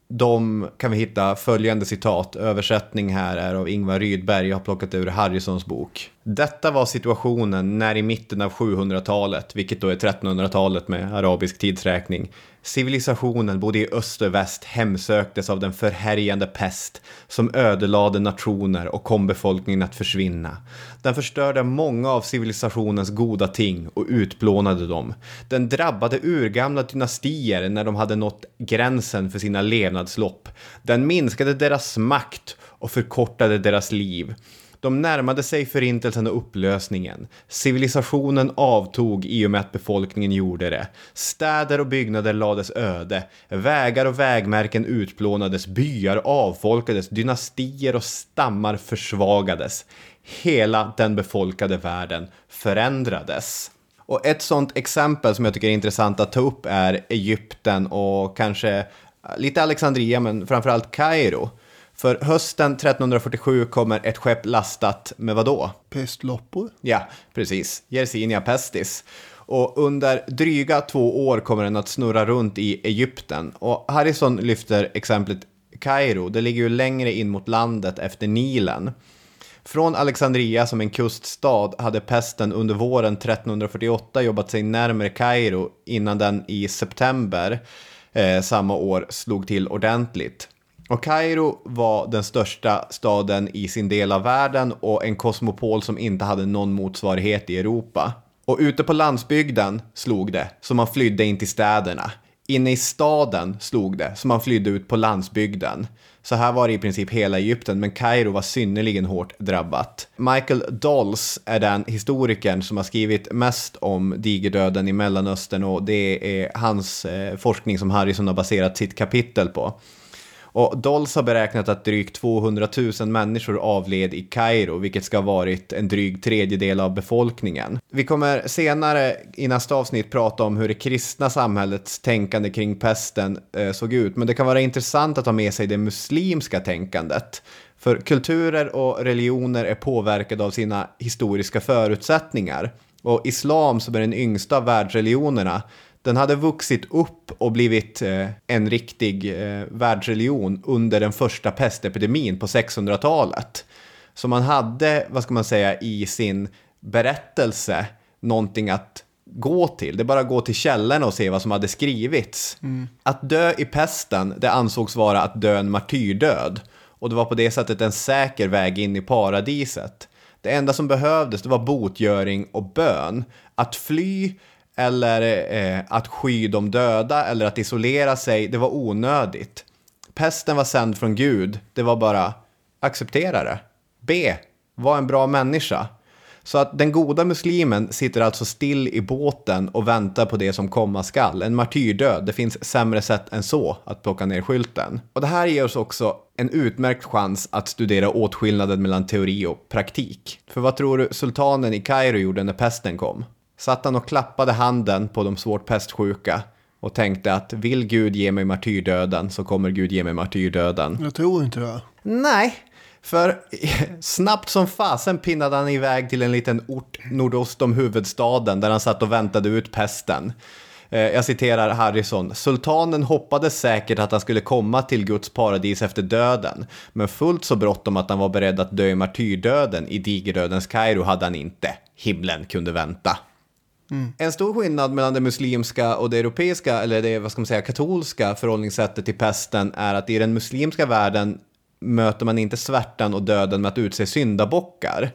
de kan vi hitta följande citat. Översättning här är av Ingvar Rydberg. Jag har plockat ur Harrisons bok. Detta var situationen när i mitten av sjuhundratalet, vilket då är trettonhundratalet med arabisk tidsräkning, civilisationen både i öst och väst hemsöktes av den förhärjande pest som ödelade nationer och kom befolkningen att försvinna. Den förstörde många av civilisationens goda ting och utplånade dem. Den drabbade urgamla dynastier när de hade nått gränsen för sina levnadslopp. Den minskade deras makt och förkortade deras liv. De närmade sig förintelsen och upplösningen. Civilisationen avtog i och med att befolkningen gjorde det. Städer och byggnader lades öde. Vägar och vägmärken utplånades. Byar avfolkades. Dynastier och stammar försvagades. Hela den befolkade världen förändrades. Och ett sånt exempel som jag tycker är intressant att ta upp är Egypten och kanske lite Alexandria, men framförallt Kairo. För hösten trettonhundrafyrtiosju kommer ett skepp lastat med vad då? Pestloppor? Ja, precis. Yersinia pestis. Och under dryga två år kommer den att snurra runt i Egypten. Och Harrison lyfter exemplet Kairo. Det ligger ju längre in mot landet efter Nilen. Från Alexandria som en kuststad hade pesten under våren trettonhundrafyrtioåtta jobbat sig närmare Kairo innan den i september eh, samma år slog till ordentligt. Och Kairo var den största staden i sin del av världen och en kosmopol som inte hade någon motsvarighet i Europa. Och ute på landsbygden slog det, så man flydde in till städerna. Inne i staden slog det, så man flydde ut på landsbygden. Så här var det i princip hela Egypten, men Kairo var synnerligen hårt drabbat. Michael Dawes är den historikern som har skrivit mest om digerdöden i Mellanöstern, och det är hans eh, forskning som Harrison har baserat sitt kapitel på. Och Dawes har beräknat att drygt tvåhundratusen människor avled i Kairo, vilket ska ha varit en dryg tredjedel av befolkningen. Vi kommer senare i nästa avsnitt prata om hur det kristna samhällets tänkande kring pesten eh, såg ut, men det kan vara intressant att ha med sig det muslimska tänkandet. För kulturer och religioner är påverkade av sina historiska förutsättningar. Och islam, som är den yngsta av världsreligionerna, den hade vuxit upp och blivit eh, en riktig eh, världsreligion under den första pestepidemin på sexhundratalet. Så man hade, vad ska man säga, i sin berättelse någonting att gå till. Det är bara att gå till källorna och se vad som hade skrivits. Mm. Att dö i pesten, det ansågs vara att dö en martyrdöd. Och det var på det sättet en säker väg in i paradiset. Det enda som behövdes, det var botgöring och bön. Att fly eller eh, att sky de döda eller att isolera sig, det var onödigt. Pesten var sänd från Gud. Det var bara acceptera det. Be, var en bra människa. Så att den goda muslimen sitter alltså still i båten och väntar på det som komma skall. En martyrdöd, det finns sämre sätt än så att plocka ner skylten. Och det här ger oss också en utmärkt chans att studera åtskillnaden mellan teori och praktik. För vad tror du sultanen i Kairo gjorde när pesten kom? Satt han och klappade handen på de svårt pestsjuka och tänkte att vill Gud ge mig martyrdöden så kommer Gud ge mig martyrdöden. Jag tror inte det. Nej, för snabbt som fasen pinnade han iväg till en liten ort nordost om huvudstaden där han satt och väntade ut pesten. Jag citerar Harrison. Sultanen hoppades säkert att han skulle komma till Guds paradis efter döden. Men fullt så bråttom att han var beredd att dö i martyrdöden i digerdödens Kairo hade han inte. Himlen kunde vänta. Mm. En stor skillnad mellan det muslimska och det europeiska, eller det, vad ska man säga, katolska förhållningssättet till pesten är att i den muslimska världen möter man inte svärtan och döden med att utse syndabockar.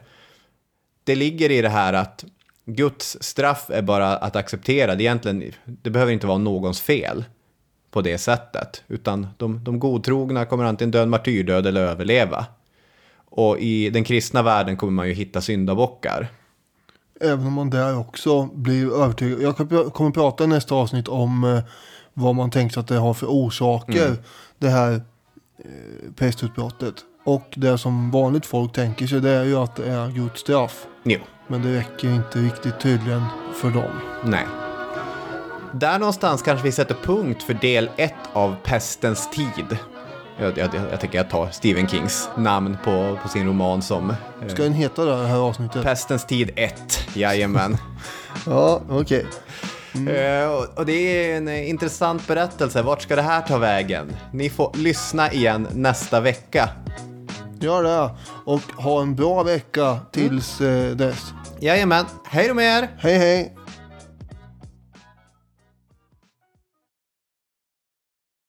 Det ligger i det här att Guds straff är bara att acceptera. Det, egentligen, det behöver inte vara någons fel på det sättet. Utan de, de godtrogna kommer antingen dö en martyrdöd eller överleva. Och i den kristna världen kommer man ju hitta syndabockar. Även om man där också blir övertygad. Jag kommer prata i nästa avsnitt om eh, vad man tänker att det har för orsaker. Mm. Det här eh, pestutbrottet. Och det som vanligt folk tänker sig, det är ju att det är Guds straff. Jo. Men det räcker inte riktigt tydligen för dem. Nej. Där någonstans kanske vi sätter punkt för del ett av Pestens tid. Jag, jag, jag tänker jag tar Stephen Kings namn på, på sin roman som... Eh, Ska den heta det här avsnittet? Pestens tid ett, jajamän. Ja, okej. Okay. Eh, och- och det är en eh, intressant berättelse. Vart ska det här ta vägen? Ni får lyssna igen nästa vecka. Gör det. Och ha en bra vecka tills eh, dess. Jajamän, hej då med er! Hej hej!